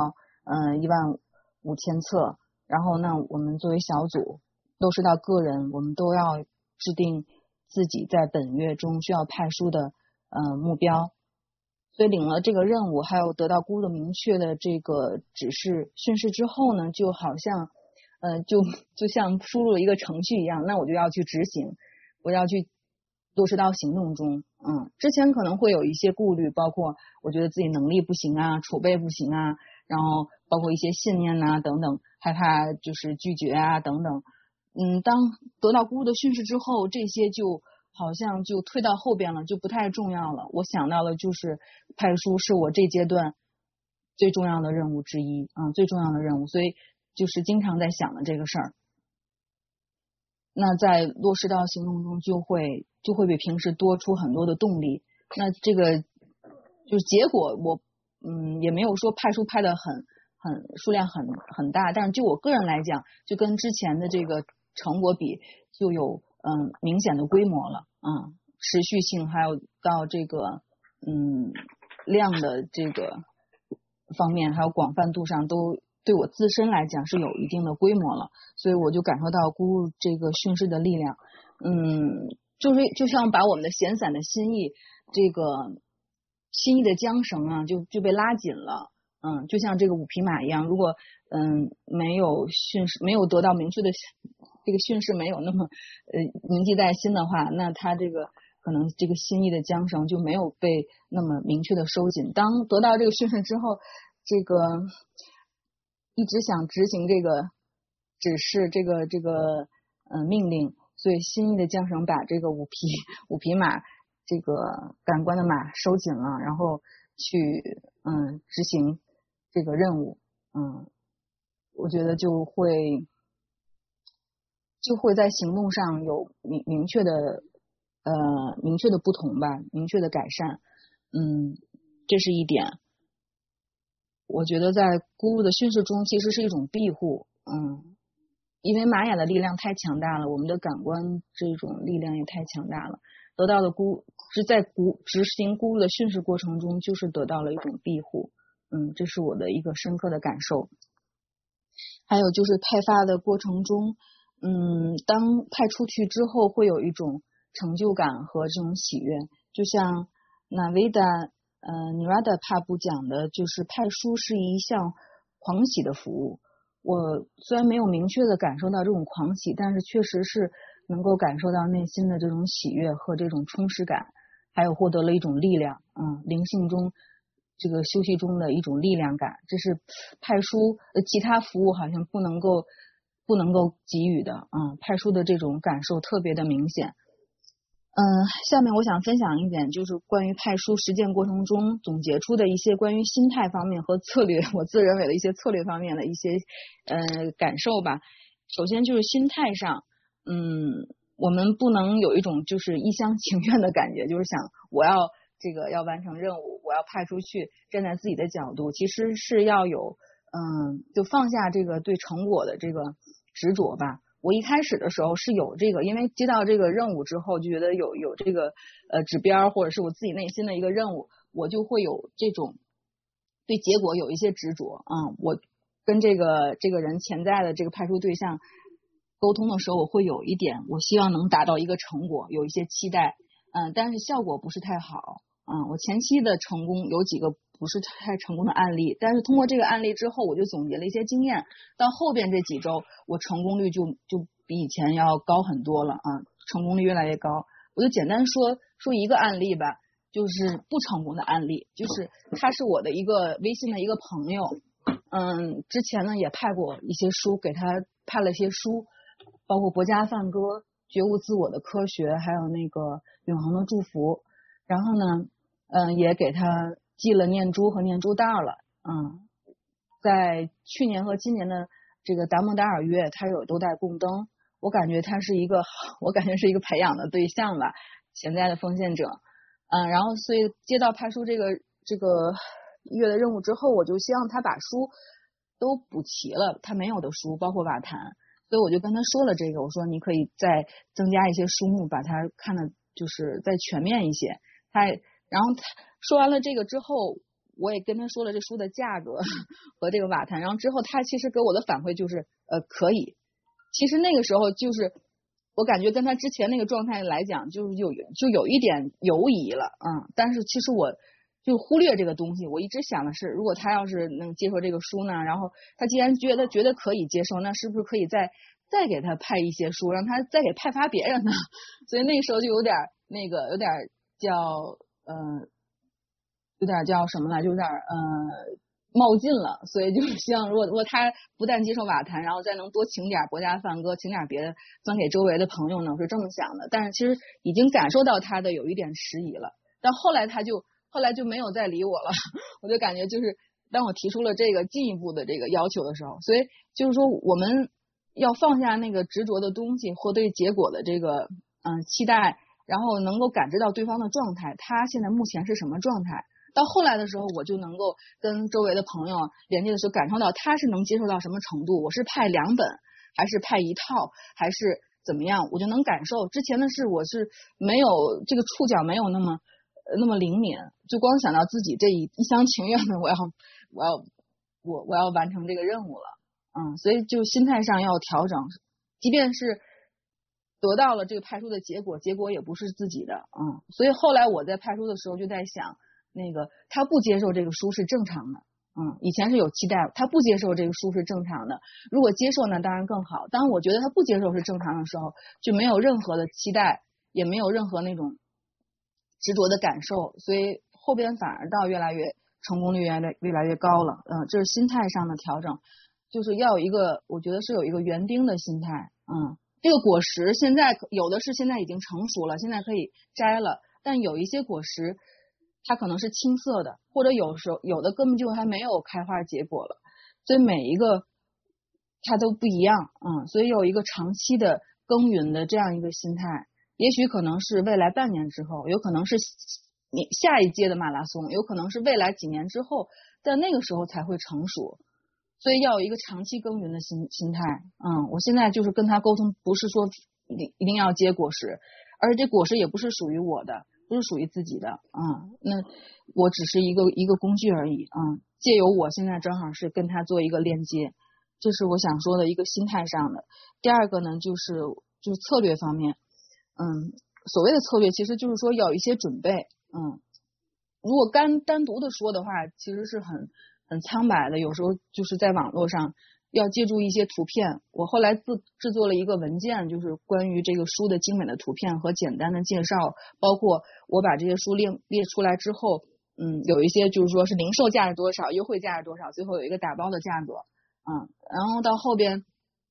15000册。然后呢，我们作为小组，都是到个人，我们都要制定自己在本月中需要派书的目标。所以领了这个任务，还有得到Guru的明确的这个指示训示之后呢，就好像就像输入了一个程序一样，那我就要去执行，我要去落实到行动中。之前可能会有一些顾虑，包括我觉得自己能力不行啊，储备不行啊，然后包括一些信念啊等等，害怕就是拒绝啊等等。当得到Guru的训示之后，这些就好像就退到后边了，就不太重要了。我想到的就是派书是我这阶段最重要的任务之一，最重要的任务，所以就是经常在想的这个事儿。那在落实到行动中，就会比平时多出很多的动力。那这个就是结果，我也没有说派书派的很数量很大，但是就我个人来讲，就跟之前的这个成果比，就有明显的规模了，持续性还有到这个量的这个方面，还有广泛度上，都对我自身来讲是有一定的规模了，所以我就感受到Guru这个训示的力量。就像把我们的闲散的心意，这个心意的缰绳啊，就被拉紧了。就像这个五匹马一样，如果没有训示，没有得到明确的这个训示，没有那么铭记在心的话，那他这个可能这个心意的缰绳就没有被那么明确的收紧。当得到这个训示之后，这个一直想执行这个指示，这个命令，所以心意的缰绳把这个五匹马这个感官的马收紧了，然后去执行这个任务。
我觉得就会在行动上有明确的不同吧，明确的改善。这是一点。我觉得在咕噜的训示中其实是一种庇护，因为玛雅的力量太强大了，我们的感官这种力量也太强大了，得到的在执行咕噜的训示过程中，就是得到了一种庇护。这是我的一个深刻的感受。还有就是派发的过程中，当派出去之后会有一种成就感和这种喜悦，就像Navida Nirada 帕布讲的，就是派书是一项狂喜的服务。我虽然没有明确的感受到这种狂喜，但是确实是能够感受到内心的这种喜悦和这种充实感，还有获得了一种力量，灵性中这个休息中的一种力量感，这是派书其他服务好像不能够给予的，派书的这种感受特别的明显。下面我想分享一点，就是关于派书实践过程中总结出的一些关于心态方面和策略，我自认为的一些策略方面的一些感受吧。首先就是心态上，我们不能有一种就是一厢情愿的感觉，就是想我要完成任务，我要派出去，站在自己的角度，其实是要有就放下这个对成果的这个执着吧。我一开始的时候是有这个，因为接到这个任务之后，就觉得有这个指标，或者是我自己内心的一个任务，我就会有这种对结果有一些执着。我跟这个人潜在的这个派出对象沟通的时候，我会有一点，我希望能达到一个成果，有一些期待，但是效果不是太好。我前期的成功有几个不是太成功的案例，但是通过这个案例之后，我就总结了一些经验，到后边这几周我成功率就比以前要高很多了，成功率越来越高。我就简单说一个案例吧，就是不成功的案例，就是他是我的一个微信的一个朋友，之前呢也派过一些书，给他派了一些书，包括《国家梵歌》、觉悟自我的科学，还有那个《永恒的祝福》，然后呢也给他寄了念珠和念珠袋了。在去年和今年的这个达摩达尔月，他有都带供灯，我感觉是一个培养的对象吧，潜在的奉献者。然后所以接到派书这个月的任务之后，我就希望他把书都补齐了，他没有的书包括瓦坛，所以我就跟他说了这个，我说你可以再增加一些书目，把它看的就是再全面一些。然后他说完了这个之后，我也跟他说了这书的价格和这个瓦坛，然后之后他其实给我的反馈就是可以。其实那个时候就是我感觉跟他之前那个状态来讲，就有一点犹疑了，但是其实我就忽略这个东西。我一直想的是，如果他要是能接受这个书呢，然后他既然觉得可以接受，那是不是可以再给他派一些书，让他再给派发别人呢？所以那个时候就有点叫什么来，就有点冒进了。所以就是希望如果他不但接受瓦坛，然后再能多请点国家梵歌，请点别的分给周围的朋友呢，我是这么想的。但是其实已经感受到他的有一点迟疑了，但后来就没有再理我了。我就感觉就是当我提出了这个进一步的这个要求的时候，所以就是说我们要放下那个执着的东西或对结果的这个期待，然后能够感知到对方的状态，他现在目前是什么状态。到后来的时候，我就能够跟周围的朋友连接的时候，感受到他是能接受到什么程度，我是派2本还是派1套还是怎么样，我就能感受。之前的是我是没有这个触角没有那么灵敏，就光想到自己这一厢情愿的我要完成这个任务了。所以就心态上要调整，即便是得到了这个派出的结果也不是自己的。所以后来我在派出的时候就在想，那个他不接受这个书是正常的。以前是有期待，他不接受这个书是正常的，如果接受呢当然更好。当我觉得他不接受是正常的时候，就没有任何的期待，也没有任何那种执着的感受，所以后边反而到成功率越来越高了。这是心态上的调整，就是要有一个，我觉得是有一个园丁的心态。这个果实现在有的是现在已经成熟了，现在可以摘了，但有一些果实它可能是青涩的，或者有的根本就还没有开花结果了。 所以每一个它都不一样，所以有一个长期的耕耘的这样一个心态，也许可能是未来半年之后，有可能是你下一届的马拉松，有可能是未来几年之后，在那个时候才会成熟，所以要有一个长期耕耘的心态。我现在就是跟他沟通，不是说一定要结果实，而且这果实也不是属于我的，不是属于自己的，那我只是一个工具而已，借由我现在正好是跟他做一个链接，这是我想说的一个心态上的。第二个呢，就是策略方面，所谓的策略其实就是说要有一些准备，如果单独的说的话，其实是很苍白的，有时候就是在网络上要借助一些图片，我后来制作了一个文件，就是关于这个书的精美的图片和简单的介绍，包括我把这些书列出来之后，有一些就是说是零售价是多少，优惠价是多少，最后有一个打包的价格，然后到后边，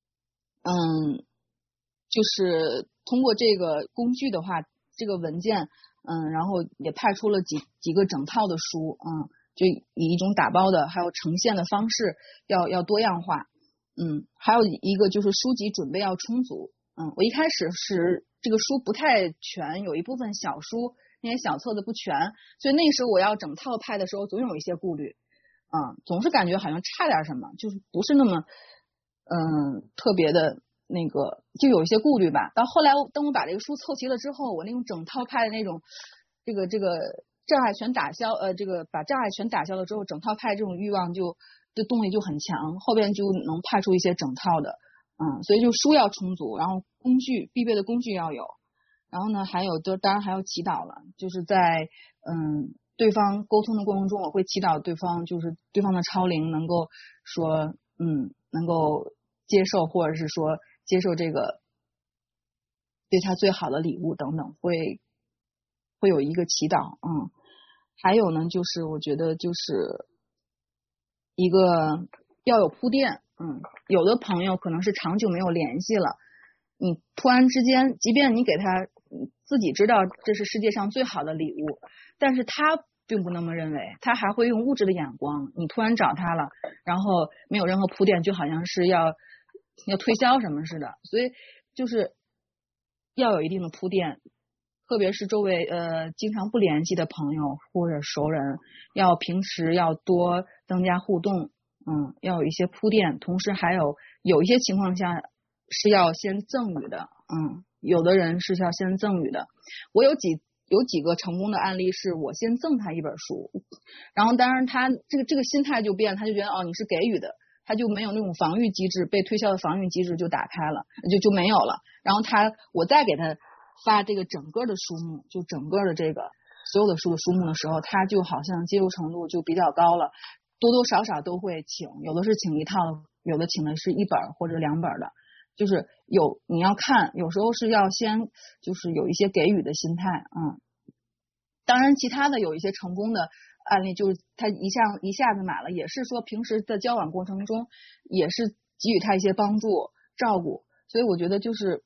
就是通过这个工具的话，这个文件，然后也派出了几个整套的书，就以一种打包的还有呈现的方式要多样化，还有一个就是书籍准备要充足，我一开始是这个书不太全，有一部分小书那些小册子不全，所以那时候我要整套派的时候总有一些顾虑，总是感觉好像差点什么，就是不是那么特别的那个，就有一些顾虑吧。到后来当我把这个书凑齐了之后，我那种整套派的那种这个障碍全打消，这个把障碍全打消了之后，整套派这种欲望这动力就很强，后边就能派出一些整套的，所以就书要充足，然后必备的工具要有，然后呢还有当然还要祈祷了，就是在对方沟通的过程中，我会祈祷对方，就是对方的超灵能够说能够接受，或者是说接受这个对他最好的礼物等等，会有一个祈祷，还有呢就是我觉得就是一个要有铺垫，有的朋友可能是长久没有联系了，你突然之间，即便你给他自己知道这是世界上最好的礼物，但是他并不那么认为，他还会用物质的眼光，你突然找他了，然后没有任何铺垫，就好像是要推销什么似的，所以就是要有一定的铺垫，特别是周围经常不联系的朋友或者熟人，要平时要多增加互动，要有一些铺垫，同时还有一些情况下是要先赠予的，有的人是要先赠予的。我有几个成功的案例是我先赠他一本书，然后当然他这个心态就变，他就觉得你是给予的，他就没有那种防御机制，被推销的防御机制就打开了，就没有了。然后我再给他发这个整个的书目，就整个的这个所有的书的书目的时候，他就好像接受程度就比较高了，多多少少都会请，有的是请一套，有的请的是一本或者2本的，就是你要看，有时候是要先就是有一些给予的心态，当然其他的有一些成功的案例，就是他一下子买了，也是说平时的交往过程中也是给予他一些帮助照顾，所以我觉得就是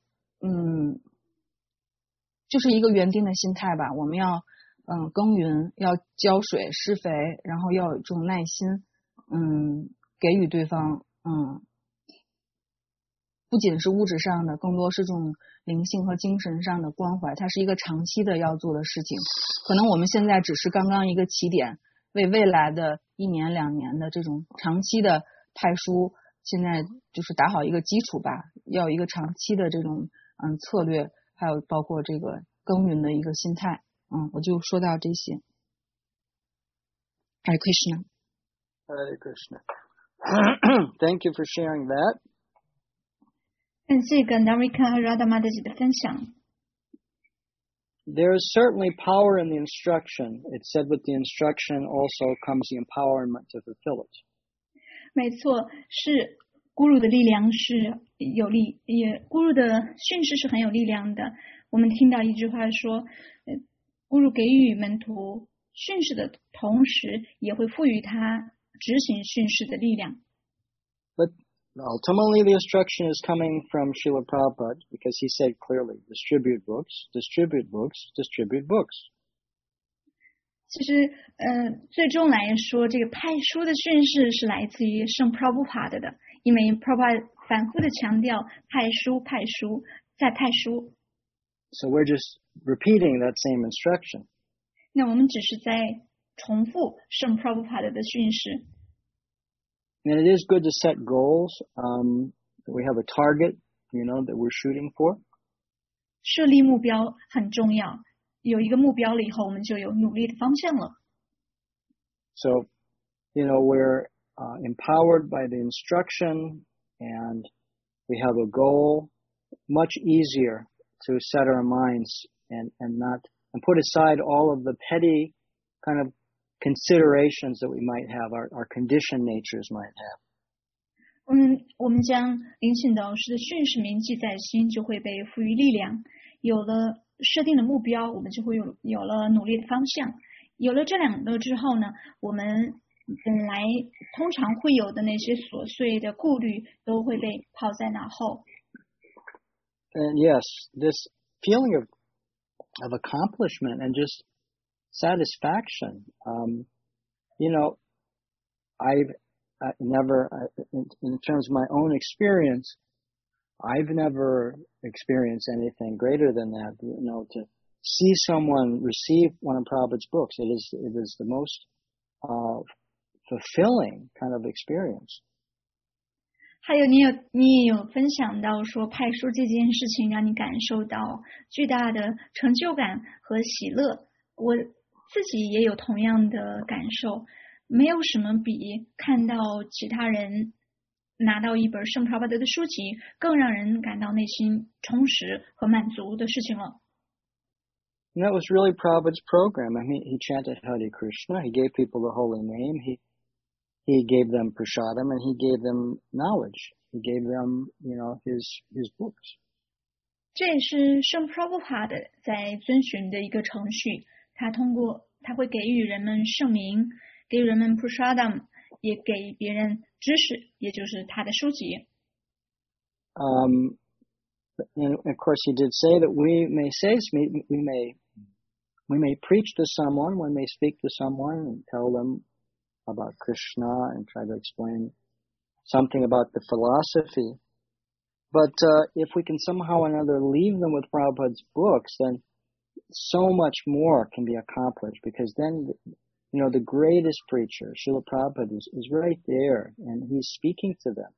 就是一个园丁的心态吧，我们要耕耘，要浇水施肥，然后要有这种耐心，给予对方，不仅是物质上的，更多是这种灵性和精神上的关怀，它是一个长期的要做的事情。可能我们现在只是刚刚一个起点，为未来的1年2年的这种长期的派书，现在就是打好一个基础吧，要有一个长期的这种策略，还有包括这个耕耘的一个心态。我就说到这些。Hare Krishna.
Hare Krishna. Thank you for sharing that.
感谢跟 Narika Radha Mataji 的分享。
There is certainly power in the instruction. It's said with the instruction also comes the empowerment to fulfill it.
没错，是咕噜的力量是有力，咕噜的训示是很有力量的。我们听到一句话说，咕噜给予门徒训示的同时，也会赋予他执行训示的力量。
But ultimately, the instruction is coming from Srila Prabhupada because he said clearly, distribute books, distribute books, distribute books.
其实，最终来说，这个派书的训示是来自于圣 Prabhupada 的，因为 Prabhupada 反复的强调派书、派书再派书。
So we're just repeating that same instruction.
那我们只是在重复圣 Prabhupada 的训示。
And it is good to set goals. We have a target, that we're shooting for.
设立目标很重要，有一个目标了以后，我们就有努力的方向了。
So, we're empowered by the instruction, and we have a goal. Much easier to set our minds and put aside all of the petty kind of considerations that we might have, our conditioned natures might have.
我们将灵性导师的训示铭记在心，就会被赋予力量。有了设定的目标，我们就会有了努力的方向。有了这两个之后呢，我们本来通常会有的那些琐碎的顾虑都会被抛在脑后。
And yes, this feeling of accomplishment and just satisfaction. I've never, in terms of my own experience, I've never experienced anything greater than that. To see someone receive one of Prabhupada's books, it is the most fulfilling kind of experience.
还有你也有分享到说派书这件事情让你感受到巨大的成就感和喜乐，我自己也有同样的感受，没有什么比看到其他人拿到一本圣帕巴德的书籍更让人感到内心充实和满足的事情了。
And that was really Prabhupada's program. I mean, he chanted Hare Krishna, he gave people the holy name, he gave them prasadam, and he gave them knowledge. He gave them, his books.
这也是圣 Prabhupada 在遵循的一个程序。他会给予人们圣名，给予人们 prasadam， 也给别人知识，也就是他的书籍。
And of course, he did say that we may preach to someone, we may speak to someone and tell them about Krishna and try to explain something about the philosophy. But if we can somehow or another leave them with Prabhupada's books, then so much more can be accomplished, because then, the greatest preacher, Srila Prabhupada, is right there, and he's speaking to them.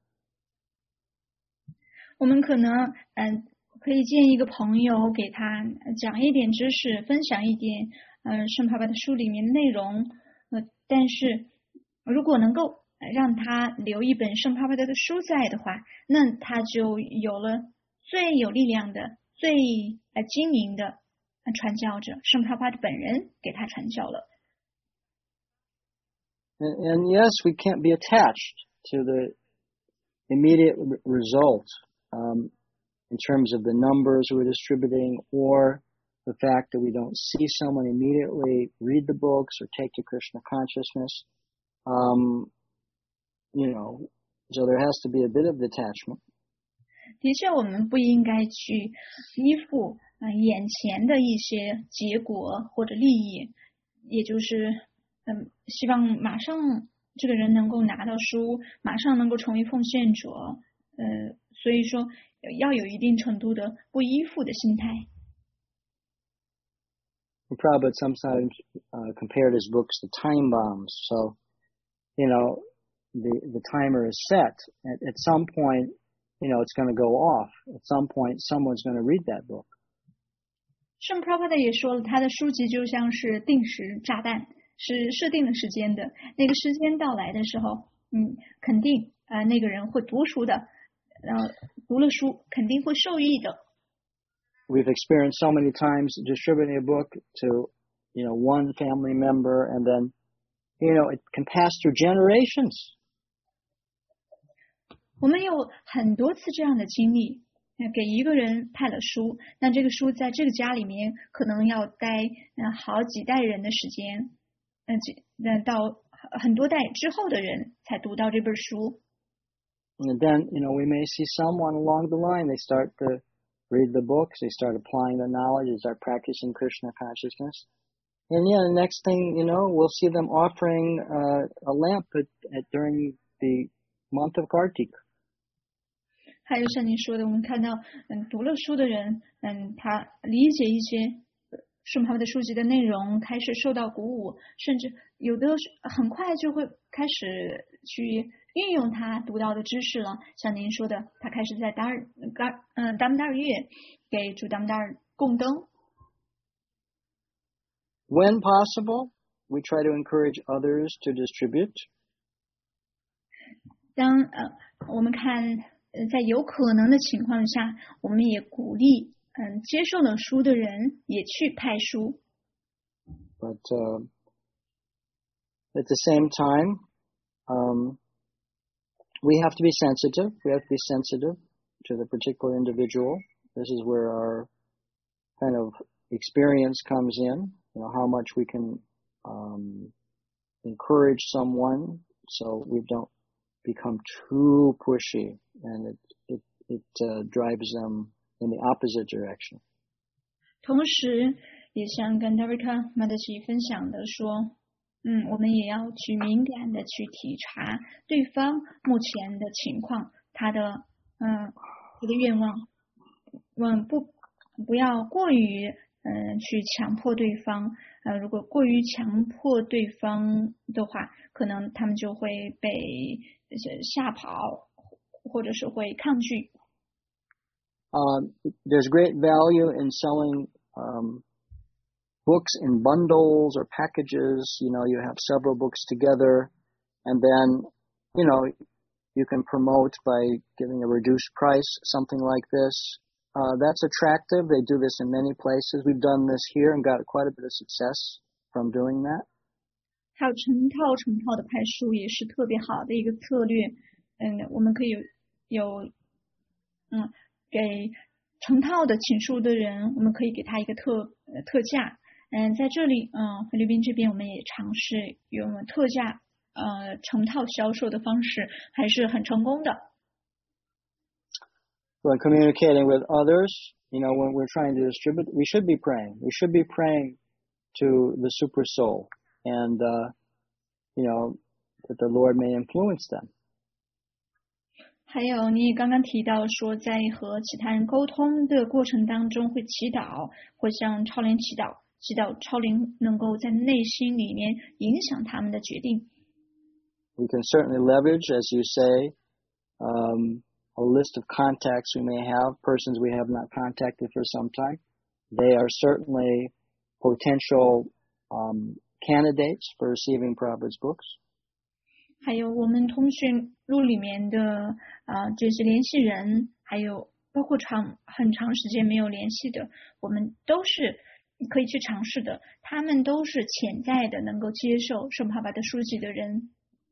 我们可能可以见一个朋友，给他讲一点知识，分享一点圣帕巴的书里面的内容，但是如果能够让他留一本圣帕巴德的书在的话，那他就有了最有力量的、最精明的传教者，圣帕巴的本人给他传教了。
And yes, we can't be attached to the immediate result in terms of the numbers we're distributing, or the fact that we don't see someone immediately read the books or take to Krishna consciousness. So there has to be a bit of detachment.
的确，我们不应该去依附眼前的一些结果或者利益，也就是希望马上这个人能够拿到书，马上能够成为奉献者。所以说要有一定程度的不依附的心态。
Prabhupada sometimes compared his books to time bombs. So, the timer is set. At some point, it's going to go off. At some point, someone's going to read that book.
圣 Prabhupada 也说了，他的书籍就像是定时炸弹，是设定了时间的。那个时间到来的时候，肯定那个人会读书的，读了书肯定会受益的。
We've experienced so many times distributing a book to, one family member, and then, it can pass through generations.
我们有很多次这样的经历，给一个人派了书，那这个书在这个家里面可能要待好几代人的时间，到很多代之后的人才读到这本书。
And then, we may see someone along the line, they start to read the books, they start applying the knowledge, they start practicing Krishna consciousness. And yeah, the next thing, we'll see them offering a lamp during the month of Kartik.
还有像您说的，我们看到，读了书的人，他理解一些圣帕巴的书籍的内容，开始受到鼓舞，甚至有的很快就会开始去运用他读到的知识了。像您说的，他开始在达姆达尔月给主达姆达尔供灯。
When possible, we try to encourage others to distribute.
当我们看在有可能的情况下，我们也鼓励接受了书的人也去派书。
But at the same time, we have to be sensitive. We have to be sensitive to the particular individual. This is where our kind of experience comes in. How much we can encourage someone so we don't become too pushy, and it drives them in the opposite direction.
同时，也像跟 Darika 马德奇分享的说，我们也要去敏感的去体察对方目前的情况，他的愿望，不要过于去强迫对方，如果过于强迫对方的话，可能他们就会被吓跑，或者是会抗拒。
There's great value in selling books in bundles or packages. You have several books together, and then, you can promote by giving a reduced price, something like this. That's attractive. They do this in many places. We've done this here and got quite a bit of success from doing that.
还有成套的派书也是特别好的一个策略。我们可以有给成套的请书的人，我们可以给他一个特价。在这里，菲律宾这边我们也尝试用特价成套销售的方式，还是很成功的。
When communicating with others, when we're trying to distribute, we should be praying. We should be praying to the super soul, and that the Lord may influence them.
还有，你也刚刚提到说，在和其他人沟通的过程当中，会祈祷，会向超灵祈祷，祈祷超灵能够在内心里面影响他们的决定。
We can certainly leverage, as you say, a list of contacts we may have, persons we have not contacted for some time. They are certainly potential candidates for receiving Proverbs books.
还有我们通讯录里面的这些联系人，还有包括很长时间没有联系的，我们都是可以去尝试的。他们都是潜在的能够接受圣帕巴的书籍的人。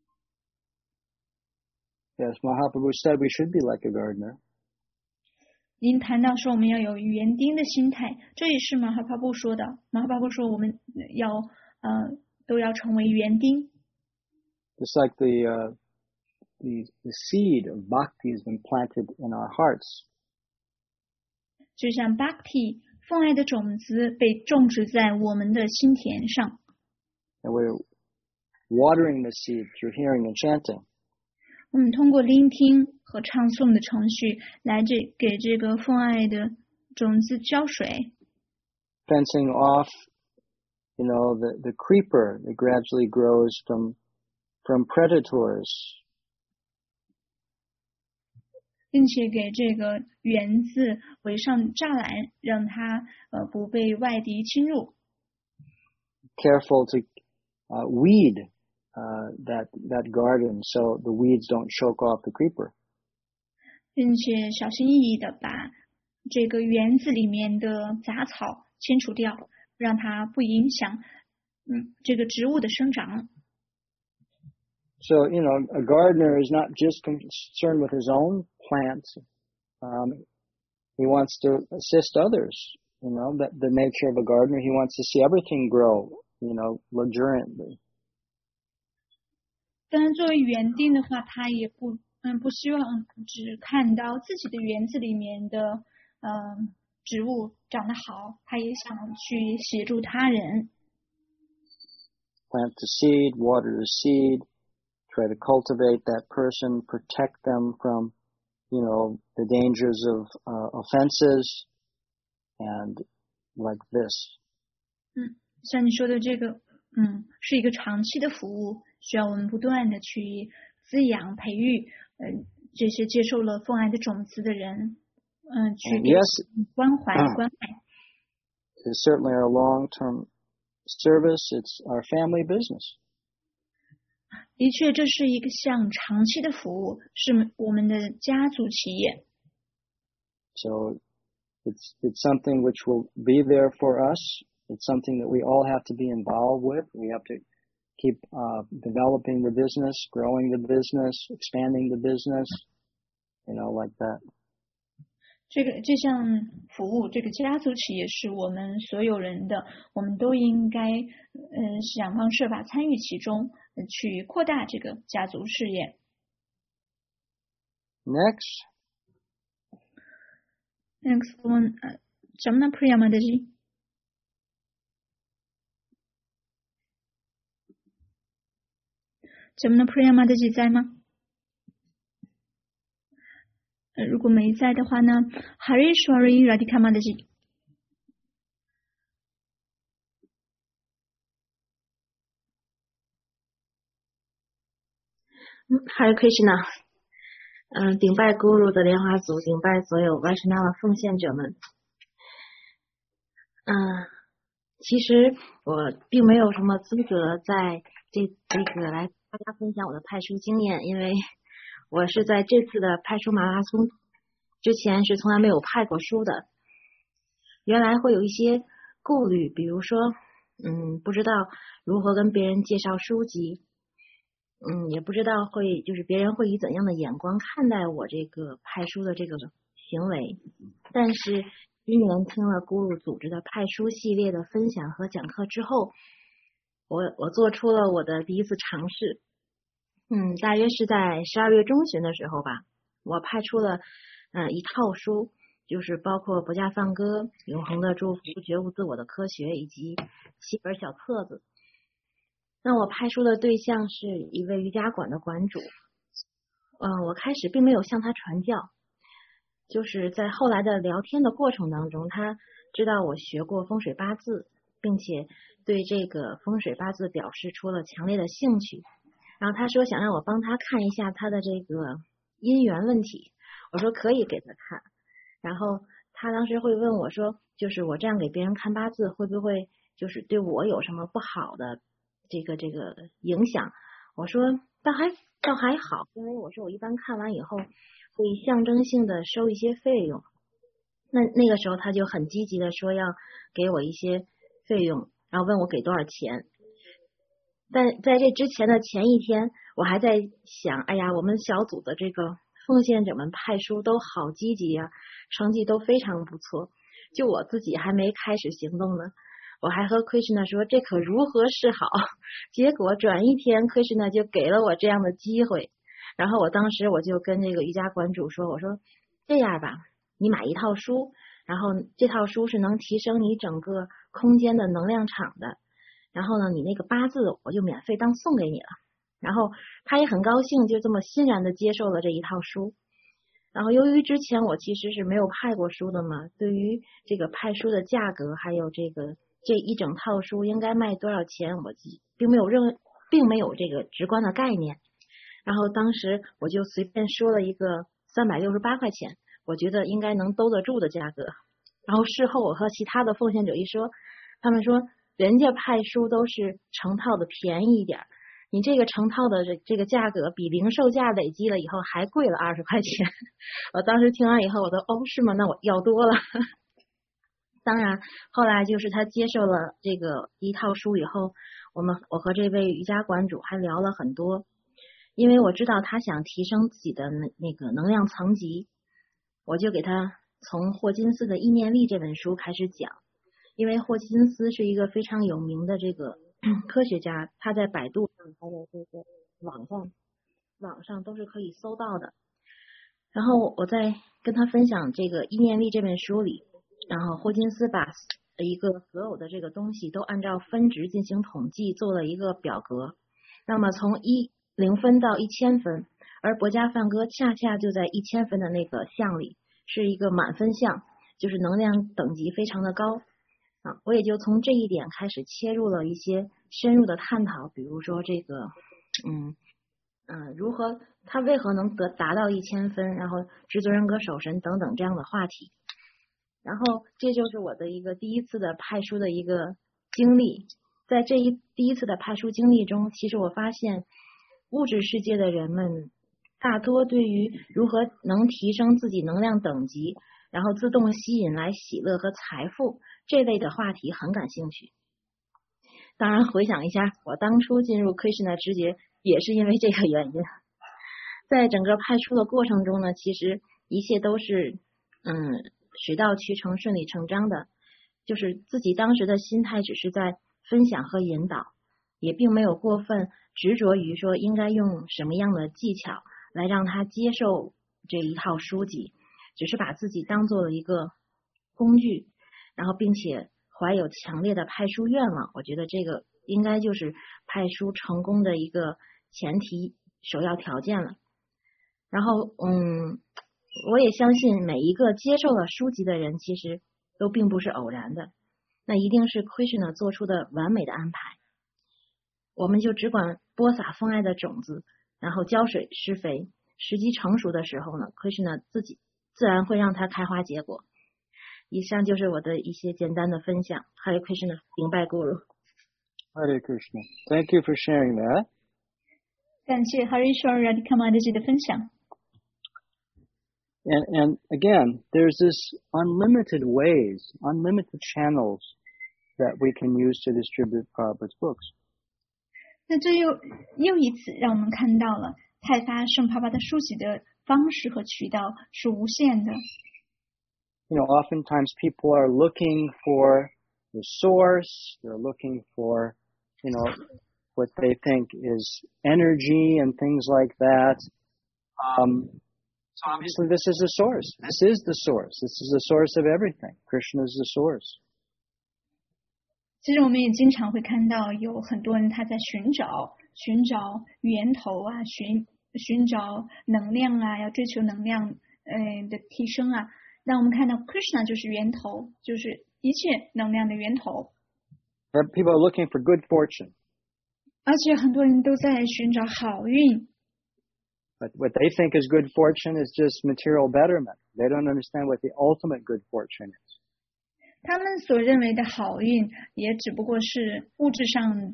Yes, Mahaprabhu said we should be like a gardener.
您谈到说我们要有园丁的心态，这也是马哈帕布说的。马哈帕布说我们都要成为园丁。
Just like the seed of bhakti has been planted in our hearts.
就像 bhakti 奉爱的种子被种植在我们的心田上。
And we're watering the seed through hearing and chanting.
我们通过聆听和唱诵的程序来给这个奉爱的种子浇水。
Fencing off, the creeper that gradually grows from predators.
并且给这个园子围上栅栏，让它不被外敌侵入。
Careful to weed that garden so the weeds don't choke off the creeper.
并且小心翼翼的把这个园子里面的杂草清除掉，让它不影响这个植物的生长。
So, a gardener is not just concerned with his own plants. He wants to assist others. That the nature of a gardener, he wants to see everything grow, luxuriantly.
当然，作为园丁的话，他也不希望只看到自己的园子里面的植物长得好，他也想去协助他人。
plant the seed, water the seed, try to cultivate that person, protect them from, the dangers of offenses, and like this.
像你说的这个，是一个长期的服务，需要我们不断的去滋养、培育，这些接受了奉爱的种子的人，去给关怀。
It's certainly our long-term service. It's our family business.
的确，这是一个项长期的服务，是我们的家族企业。
So it's something which will be there for us. It's something that we all have to be involved with. We have to keep developing the business, growing the business, expanding the business, like that.
这项服务，这个家族企业是我们所有人的，我们都应该想方设法参与其中，去扩大这个家族事业。
Next
one, Jamna Priya Mataji. Jamna Priya Mataji 在吗？如果没在的话呢 ，Harishwari Radhika Mataji。
Hare Krishna， 顶拜 Guru 的莲花组，顶拜所有 Vaishnava 奉献者们。其实我并没有什么资格在这个来大家分享我的派书经验，因为我是在这次的派书马拉松之前是从来没有派过书的。原来会有一些顾虑，比如说不知道如何跟别人介绍书籍，也不知道就是别人会以怎样的眼光看待我这个派书的这个行为。但是今年听了 Guru 组织的派书系列的分享和讲课之后，我做出了我的第一次尝试。大约是在12月中旬的时候吧，我派出了一套书，就是包括《不加放歌》、《永恒的祝福》、《觉悟自我的科学》以及7本小册子。那我派书的对象是一位瑜伽馆的馆主。我开始并没有向他传教，就是在后来的聊天的过程当中，他知道我学过风水八字，并且对这个风水八字表示出了强烈的兴趣。然后他说想让我帮他看一下他的这个姻缘问题，我说可以给他看。然后他当时会问我说，就是我这样给别人看八字会不会就是对我有什么不好的这个影响？我说倒还好，因为我说我一般看完以后会象征性的收一些费用。那个时候他就很积极的说要给我一些费用，然后问我给多少钱。但在这之前的前一天，我还在想，哎呀，我们小组的这个奉献者们派书都好积极呀，成绩都非常不错，就我自己还没开始行动呢。我还和 Krishna 说这可如何是好，结果转一天 Krishna 就给了我这样的机会。然后当时我就跟这个瑜伽馆主说，我说这样吧，你买一套书，然后这套书是能提升你整个空间的能量场的，然后呢你那个八字我就免费当送给你了。然后他也很高兴，就这么欣然的接受了这一套书。然后由于之前我其实是没有派过书的嘛，对于这个派书的价格还有这一整套书应该卖多少钱，我并没有这个直观的概念。然后当时我就随便说了一个368块钱，我觉得应该能兜得住的价格。然后事后我和其他的奉献者一说，他们说人家派书都是成套的便宜一点，你这个成套的这个价格比零售价累积了以后还贵了20块钱。我当时听完以后我都是吗？那我要多了。当然后来就是他接受了这个一套书以后，我和这位瑜伽馆主还聊了很多，因为我知道他想提升自己的那个能量层级，我就给他从霍金斯的《意念力》这本书开始讲。因为霍金斯是一个非常有名的这个科学家，他在百度上还有这个网上都是可以搜到的。然后我在跟他分享这个《意念力》这本书里，然后霍金斯把一个所有的这个东西都按照分值进行统计，做了一个表格。那么从0分到1000分，而博家梵歌恰恰就在1000分的那个项里，是一个满分项，就是能量等级非常的高啊。我也就从这一点开始切入了一些深入的探讨，比如说这个如何他为何能达到1000分，然后至尊人格守神等等这样的话题。然后这就是我的一个第一次的派书的一个经历。在第一次的派书经历中，其实我发现物质世界的人们大多对于如何能提升自己能量等级，然后自动吸引来喜乐和财富这类的话题很感兴趣。当然回想一下，我当初进入 Krishna 直觉也是因为这个原因。在整个派出的过程中呢，其实一切都是水到渠成、顺理成章的，就是自己当时的心态只是在分享和引导，也并没有过分执着于说应该用什么样的技巧来让他接受这一套书籍，只是把自己当做了一个工具，然后并且怀有强烈的派书愿望。我觉得这个应该就是派书成功的一个前提、首要条件了。然后我也相信每一个接受了书籍的人其实都并不是偶然的，那一定是 Krishna 做出的完美的安排。我们就只管播撒奉爱的种子，然后浇水施肥，时机成熟的时候呢， Krishna 自然会让它开花结果。以上就是我的一些简单的分享。Hare Krishna， 顶拜 Guru。
Hare Krishna. Thank you for sharing that.
感谢 Harishwar Radhikamandaji 的分享。
And again, there's this unlimited ways, unlimited channels that we can use to distribute Prabhupada's books.
那这又一次让我们看到了派发圣帕巴的书籍的方式和渠道是无限的。
You know, oftentimes people are looking for the source, they're looking for, you know, what they think is energy and things like that. So obviously this is the source. This is the source. This is the source of everything. Krishna is the source.
其实我们也经常会看到有很多人他在寻找源头啊，寻找能量啊，要追求能量的提升啊。那我们看到 Krishna 就是源头，就是一切能量的源头。
People are looking for good fortune.
而且很多人都在寻找好运。
But what they think is good fortune is just material betterment. They don't understand what the ultimate good fortune is.
他们所认为的好运，也只不过是物质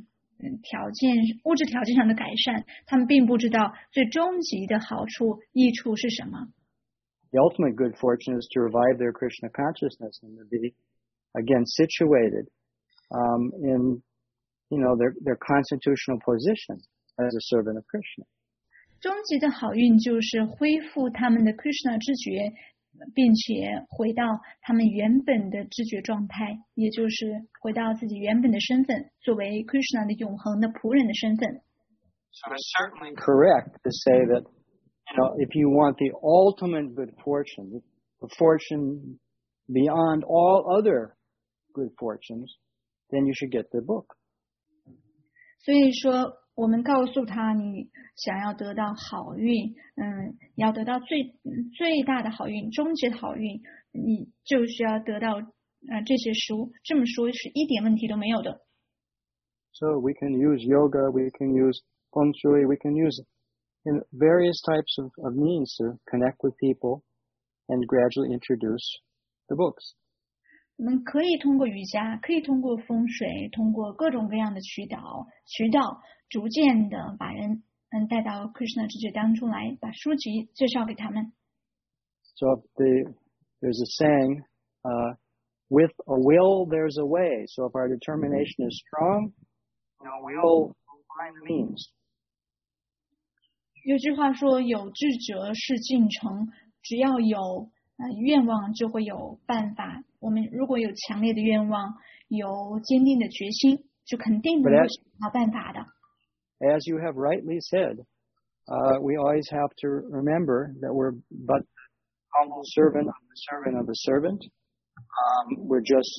条件上的改善。他们并不知道最终极的好处、益处是什么。
The ultimate good fortune is to revive their Krishna consciousness and to be, again, situated in, you know, their constitutional position as a servant of Krishna.
终极的好运就是恢复他们的 Krishna 知觉，并且回到他们原本的知觉状态，也就是回到自己原本的身份，作为 Krishna 的永恒的仆人的身份。
So it's certainly correct to say that, you know, if you want the ultimate good fortune, the fortune beyond all other good fortunes, then you should get the book.
所以说我们告诉他，你想要得到好运，要得到最大的好运，终极的好运，你就需要得到这些书。这么说是一点问题都没有的。
So we can use yoga, we can use feng shui, we can use various types of means to connect with people and gradually introduce the books.
我们可以通过瑜伽，可以通过风水，通过各种各样的渠道，逐渐的把人带到 Krishna 知觉当中来，把书籍介绍给他们。
So there's a saying, with a will, there's a way. So if our determination is strong, we'll find the means.
有句话说，有志者事竟成，只要有愿望就会有办法。我们如果有强烈的愿望，有坚定的决心，就肯定能够找到办法的。
As you have rightly said, we always have to remember that we're but humble servant of the servant of the servant. We're just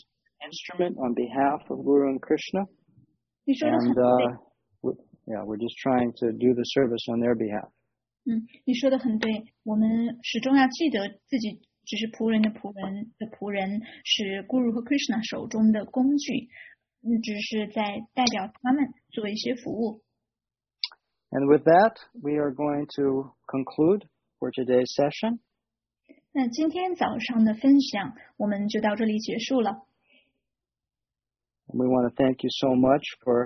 instrument on behalf of Guru and Krishna.
你说的很
And
对。
we're just trying to do the service on their behalf.
你说的很对，我们始终要记得自己只是仆人的仆人的仆人，是 Guru 和 Krishna 手中的工具，只是在代表他们做一些服务。
And with that, we are going to conclude for today's session.
那今天早上的分享我们就到这里结束了。
We want to thank you so much for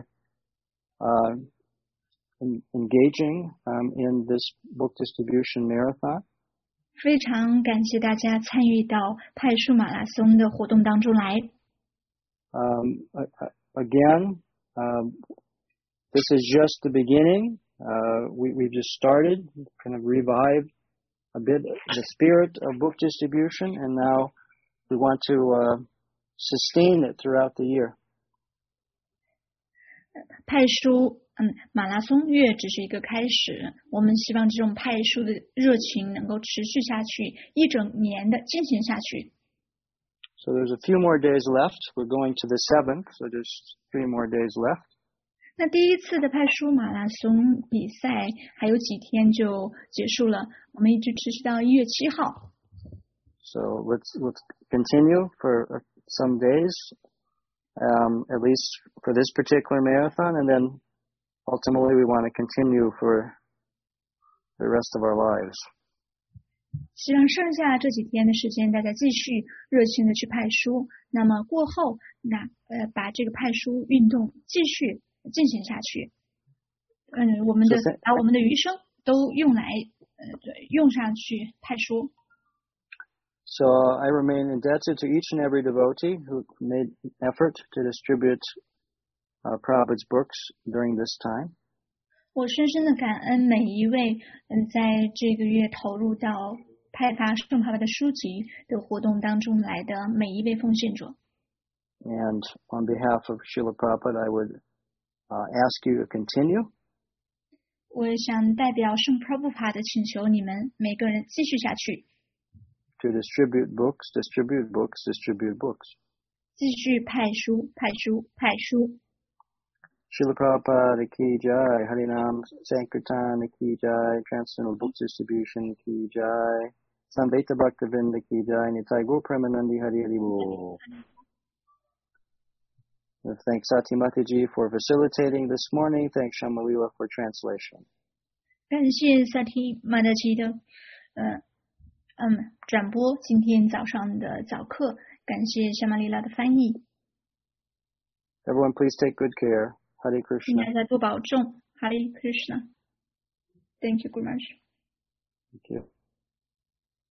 engaging in this book distribution marathon.
非常感谢大家参与到派书马拉松的活动当中来。
Again, this is just the beginning. We've just started, kind of revived a bit the spirit of book distribution, and now we want to sustain it throughout the year.
派书马拉松月只是一个开始，我们希望这种派书的热情能够持续下去，一整年的进行下去。
So there's a few more days left. We're going to the 7th, so there's 3 more days left.
那第一次的派书马拉松比赛还有几天就结束了，我们一直持续到1月7号。
So let's continue for some days, at least for this particular marathon, and then ultimately we want to continue for the rest of our lives.
希望剩下这几天的时间，大家继续热情的去派书。那么过后，把这个派书运动继续进行下去。把我们的余生都用上去派书。
So I remain indebted to each and every devotee who made an effort to distribute Prabhupada's books during this time.
我深深的感恩每一位在这个月投入到派发圣帕帕的书籍的活动当中来的每一位奉献者。
And on behalf of Srila Prabhupada, I would ask you to continue.
我想代表圣 Prabhupada 请求你们每个人继续下去。
To distribute books, distribute books, distribute books.
继续派书，派书，派书。
Srila Prabhupada ki jai, Harinam Sankirtan ki jai, Transcendental Book Distribution ki jai, Samveta Bhaktavinda ki jai, Nitai Gaur Premanandi Hari Hari Bol. Thanks Satimataji for facilitating this morning. Thanks Shamalila for translation.
感谢萨提玛达吉的转播今天早上的早课，感谢夏玛丽拉的翻译。
Everyone please take good care. Hare Krishna.
大家多保重。Hare Krishna. Thank you, Guru Maharaj.
Thank you.